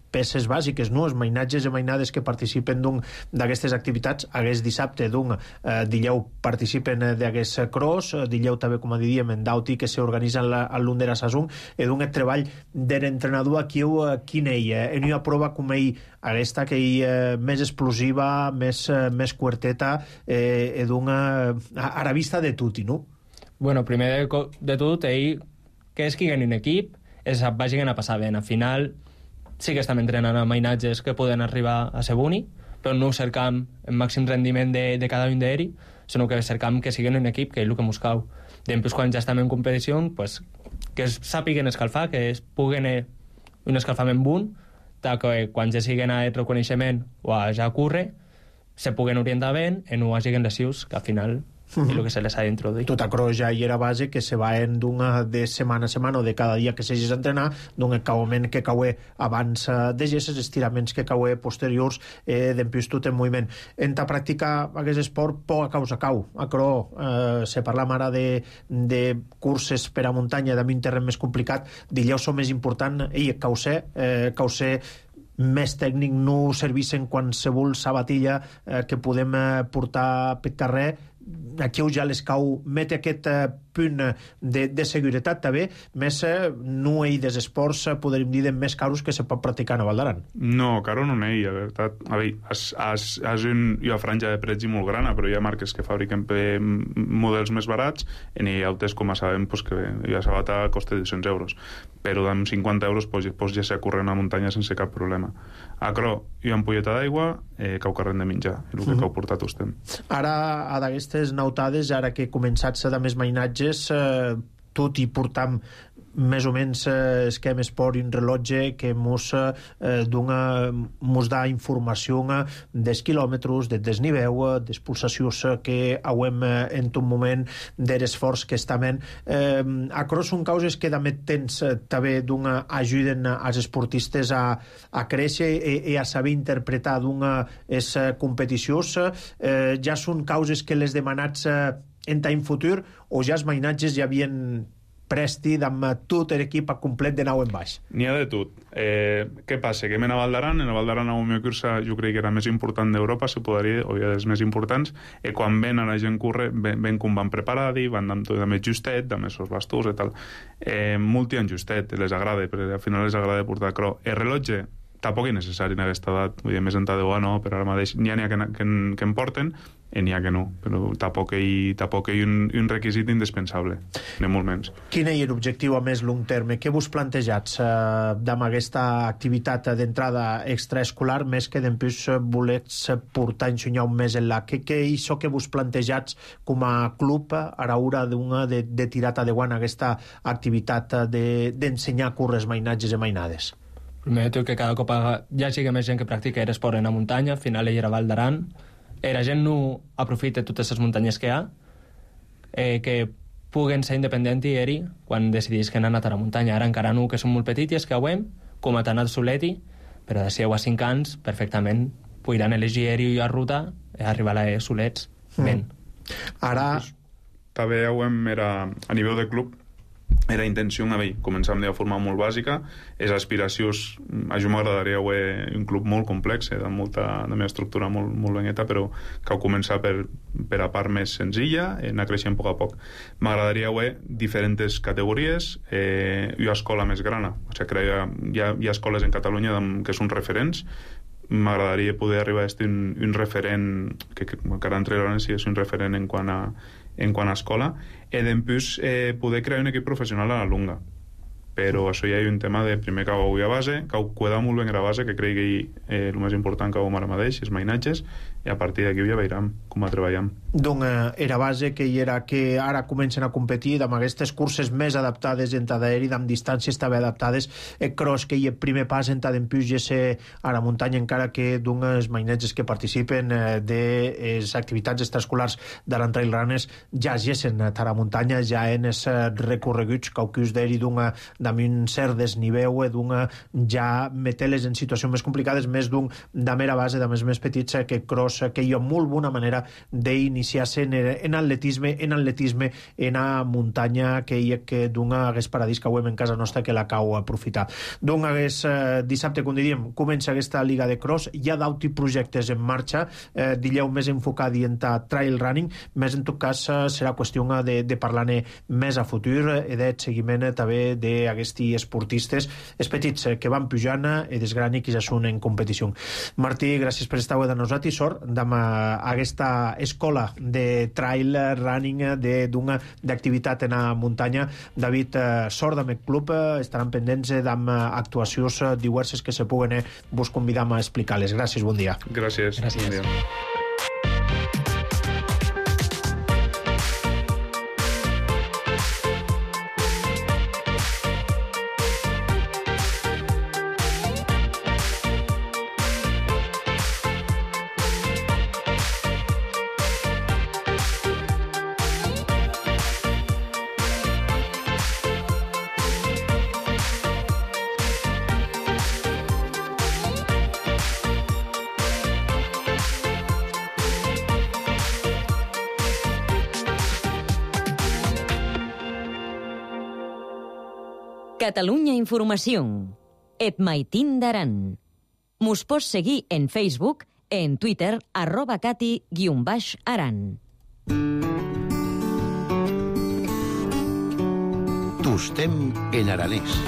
A: peces bàsiques, no? Els mainatges i mainades que participen d'aquestes activitats, hagués dissabte dillau participen d'aquest cross, dillau també, com diríem, en dauti que s'organitza a l'Under a Sasung, et treball de l'entrenador aquí quin en una prova com aquesta que més explosiva, més cuerteta, a la vista de tutti, no?
N: Bueno, primer de tot, que és que un equip es vagin a passar bé. Al final sí que estem entrenant a mainatges que poden arribar a ser boni, però no cercam el màxim rendiment de cada un d'ells, sinó que cercam que siguin un equip, que és el que mos cau. Després, quan ja estem en competició, pues, que es sàpiguen escalfar, que es puguen un escalfament bon, que quan ja siguin a reconeixement o a ja curre, se puguen orientar bé i no hagin lesius, que al final és el que se les ha d'introduir.
A: Tot a cross ja hi era base que se va de setmana a setmana o de cada dia que s'hagis d'entrenar, d'un acabament que caue abans de gesses, estiraments que caue posteriors, d'empius tot en moviment. En ta pràctica aquest esport poca causa cau. A cro se parla ara de curses per a muntanya d'un terreny més complicat, dillau són més important i causer més tècnic, no servissen qualsevol sabatilla que podem portar per carrer. Aquí ja les cau met aquest punt de seguretat també, més no hi des esports podríem dir més caros que se pot practicar a Val d'Aran.
M: No, caro no n'hi, la veritat. A veure, és una franja de prets molt grana, però hi ha marques que fabriquen models més barats i hi ha altres, com sabem, que la sabata costa 200 euros, però amb 50 euros pots ja ser a córrer a muntanya sense cap problema. A cro, hi ha ampolleta d'aigua, cau carrent de menjar, el que cau portat estem.
A: Ara, a d'aquestes nautades, ara que començats a més mainatges, tot hi portam més o menys esquema esport i un rellotge que mos da informació dels quilòmetres, del desnivell, des pulsacions que hauem en tot moment, de l'esforç que estem a cross són causes que també tens també ajuden als esportistes a créixer i a saber interpretar les competicions. Ja són causes que les demanats en time futur o ja els mainatges ja havien prèstit amb tot l'equip complet de nau en baix?
M: N'hi ha de tot. Què passa? Que en Val d'Aran, en Val d'Aran la meva cursa jo crec que era més important d'Europa, se podria, o ja dels més importants, i quan ven a la gent curre, ven com van preparats, van amb tot més justet, amb els bastons i tal. Molt hi han justet, les agrada, perquè al final les agrada portar cro. El rellotge tampoc és necessari en aquesta edat, vull dir, més en TDOA no, però ara mateix n'hi ha que en porten i n'hi ha que no, però tampoc hi ha un requisit indispensable, ni molt menys.
A: Quin és l'objectiu a més long terme? Què vos plantejats amb aquesta activitat d'entrada extraescolar, més que després volets portar ensenyar un més enllà? Què és això que vos plantejats com a club a l'hora de tirar endavant aquesta activitat d'ensenyar curres, mainatges i mainades?
N: Primer que cada cop hi hagi més gent que practica esport en la muntanya, al final hi era Val d'Aran, la gent no aprofita totes les muntanyes que hi ha, que puguen ser independents i quan decidís que han anat a la muntanya. Ara encara no, que són molt petits i es creuem, com a tant al soleti, però de 10 a 5 anys perfectament podran elegir a ruta i arribar a solets ben.
A: Ara
M: també era a nivell de club, era intenció començar de forma molt bàsica. Les aspiracions, a mi m'agradaria un club molt complex, de meva estructura molt beneta, però que començar per a part més senzilla, anar creixent a poc a poc. M'agradaria diferents categories, una escola més grana, o sigui, hi ha escoles en Catalunya que són referents. M'agradaria poder arribar a ser un referent, que ara entre sí és un referent en quant a escola, i després poder crear un equip professional a la lunga. Però això ja hi ha un tema de primer que avui a base, que ho cuida molt ben a base, que crec que el més important que ho ara mateix, els mainatges, i a partir d'aquí ja veurem com a treballem.
A: Doncs era base que hi era que ara comencen a competir amb aquestes curses més adaptades en tadaeri, amb distàncies també adaptades, cross que hi ha primer pas en tadempius ja ser a la muntanya, encara que els mainatges que participen de les activitats extraescolars de l'Entrail Runners ja gessen a la muntanya, ja en els recorreguts caucus d'eri de d'ami un cert desniveu d'un ja meteles en situacions més complicades, més d'un de mera base, de més petits que cross, que hi ha molt bona manera d'iniciar-se en atletisme, en a muntanya, que hi ha que d'un hagués paradís que ho hem en casa nostra que la cau aprofitar. D'un hagués dissabte, com diríem, comença aquesta Liga de Cross, hi ha d'auti projectes en marxa, dilleu més enfocat en trail running, més en tot cas serà qüestió de parlar-ne més a futur i de seguiment també d'aquests esportistes els petits que van pujant i desgrani que ja són en competició. Martí, gràcies per estar avui de nosaltres i sort amb aquesta escola de trail running d'activitat en la muntanya. David, sort amb el club, estaran pendents d'amb actuacions diverses que se puguen vos convidar a explicar-les. Gràcies, bon dia.
M: Gràcies. Bon dia.
B: Catalunya Informació. Et maitin d'aran. Mos pots seguir en Facebook, en Twitter, @cati_aran.
C: Tostem en aranès.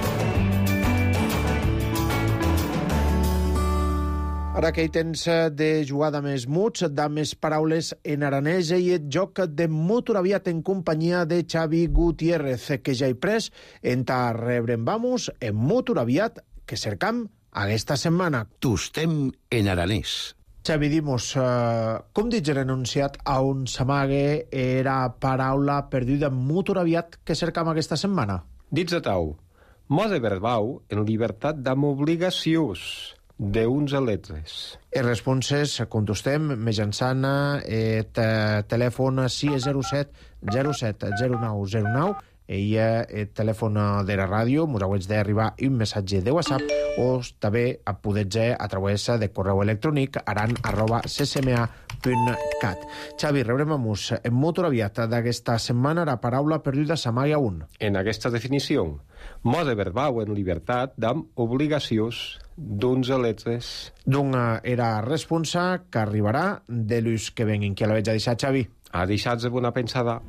A: Ara que hi tens de jugar més muts, més paraules en aranès i el joc de motor aviat en companyia de Xavi Gutiérrez, que ja hi pres en ta rebre'n vamos en motor aviat que cercam aquesta setmana.
C: Tostem en aranès.
A: Xavi, dimos, com dius renunciat a un s'amague era paraula perduda motor aviat que cercam aquesta setmana?
O: Dits a tau, mode verbau en llibertat d'am obligacions d'uns aletres.
A: Els responses contestem mitjançant el telèfon 607 07 0909 i el telèfon de la ràdio. Mos hauets d'arribar un missatge de WhatsApp o també podets a través de correu electrònic aran@ccma.cat. Xavi, rebrem-nos en motor aviat d'aquesta setmana la paraula perduda s'amaga un.
O: En aquesta definició, mode verbau en llibertat d'am obligacions d'uns aletres.
A: D'un era responsa que arribarà de l'ús que venguin. Qui la veig a deixar, Xavi?
O: A deixats de bona pensada.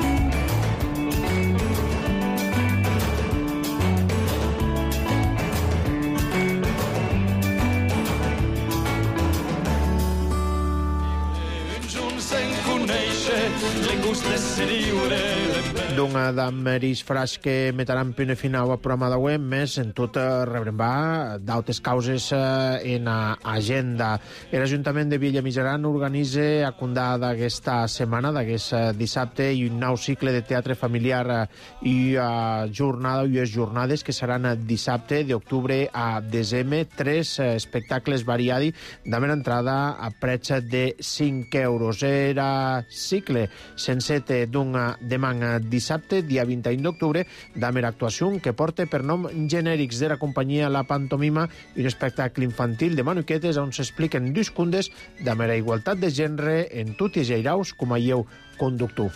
A: D'una d'Ameris Fraix que metaran punt final al programa d'avui, més en tot rebrem d'altres causes en agenda. L'Ajuntament de Villamigeran organitza a Condà d'aquesta setmana, d'aquest dissabte, i un nou cicle de teatre familiar i jornada i jornades que seran dissabte d'octubre a desembre. 3 espectacles variadi de mera entrada a preig de 5 euros. Era cicle sense d'un demà dissabte, dia 21 d'octubre, de mera actuació que porta per nom genèrics de la companyia La Pantomima i un espectacle infantil de manuquetes on s'expliquen dos contes de mera igualtat de gènere en tot i geiraus com a lleu conductor.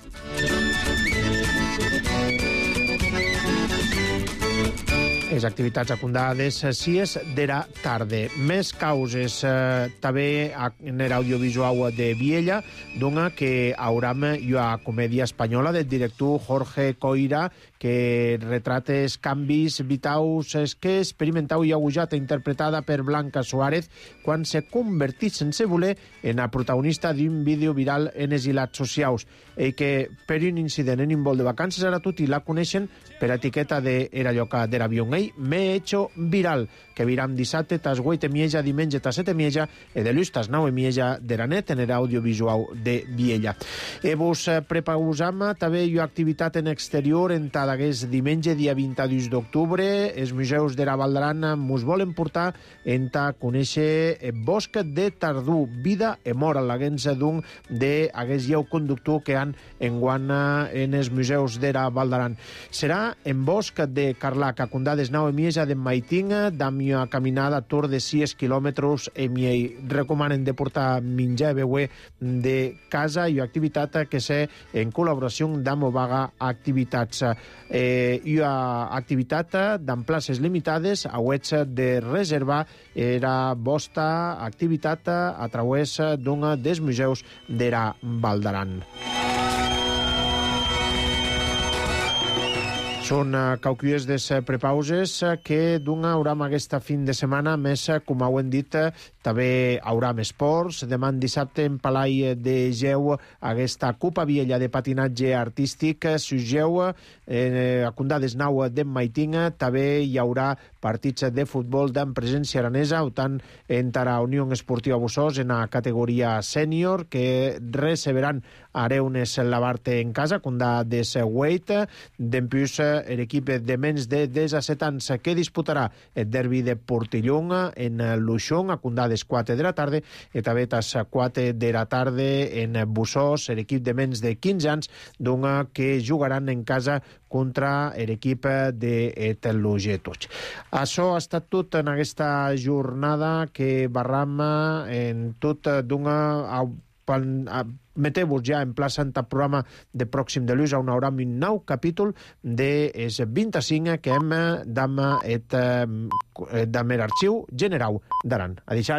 A: Les activitats acundades sies d'era tarde. Més causes també en l'audiovisual de Viella, dona que hauram la comèdia espanyola del director Jorge Coira, que retrata els canvis vitaus que experimentau i agujat interpretada per Blanca Suárez quan se convertís sense voler en la protagonista d'un vídeo viral en els hilats socials i que per un incident en un vol de vacances ara tot i la coneixen per etiqueta d'era lloca d'era avió. Ell i m'he hecho viral, que viram dissabte tas 8:30, diumenge tas 7:30 e de luz tas 9:30 dera net en era audiovisual de Viella. E vos prepausam també hi ha activitat en exterior en tadagués diumenge, dia 22 d'octubre. Els museus de la Val d'Aran mos volen portar en ta conèixer bosc de Tardú, vida e mort a l'aguens d'un d'agués lleu conductor que han enguant en els museus de la Val d'Aran. Serà en bosc de Carlac, a condades 9:30 de Maiting, d'ami a caminada tour de 6 quilòmetres e mi recomanen de portar menjar i beure de casa i activitat que sé en col·laboració amb Vaga Activitats. Hi ha activitat d'en places limitades a web de reservar era vostra activitat a través d'un dels museus de la Val d'Aran. Són cauquies des prepauses que hauram aquesta fin de setmana, més, com ho hem dit, també hauram esports. Demà dissabte en Palai de Geu aquesta Copa Viella de patinatge artístic Sugeu, a condades 9 de Maiting. També hi haurà partits de futbol d'en presència aranesa, o tant en la Unió Esportiva Bussós en la categoria sènior, que receberan Areunes Labarte en casa, condades 8, d'empús l'equip de menys de 17 anys que disputarà el derbi de Portillon en Luixón a condades 4 de la tarda i també tas 4 de la tarda en Bussós l'equip de menys de 15 anys que jugaran en casa contra l'equip de Telugetuig. Això ha estat tot en aquesta jornada que barram en tot meteu-vos ja en plaça en el programa de pròxim de luz, on hi haurà un nou capítol de 25 que hem d'am l'arxiu general d'Aran.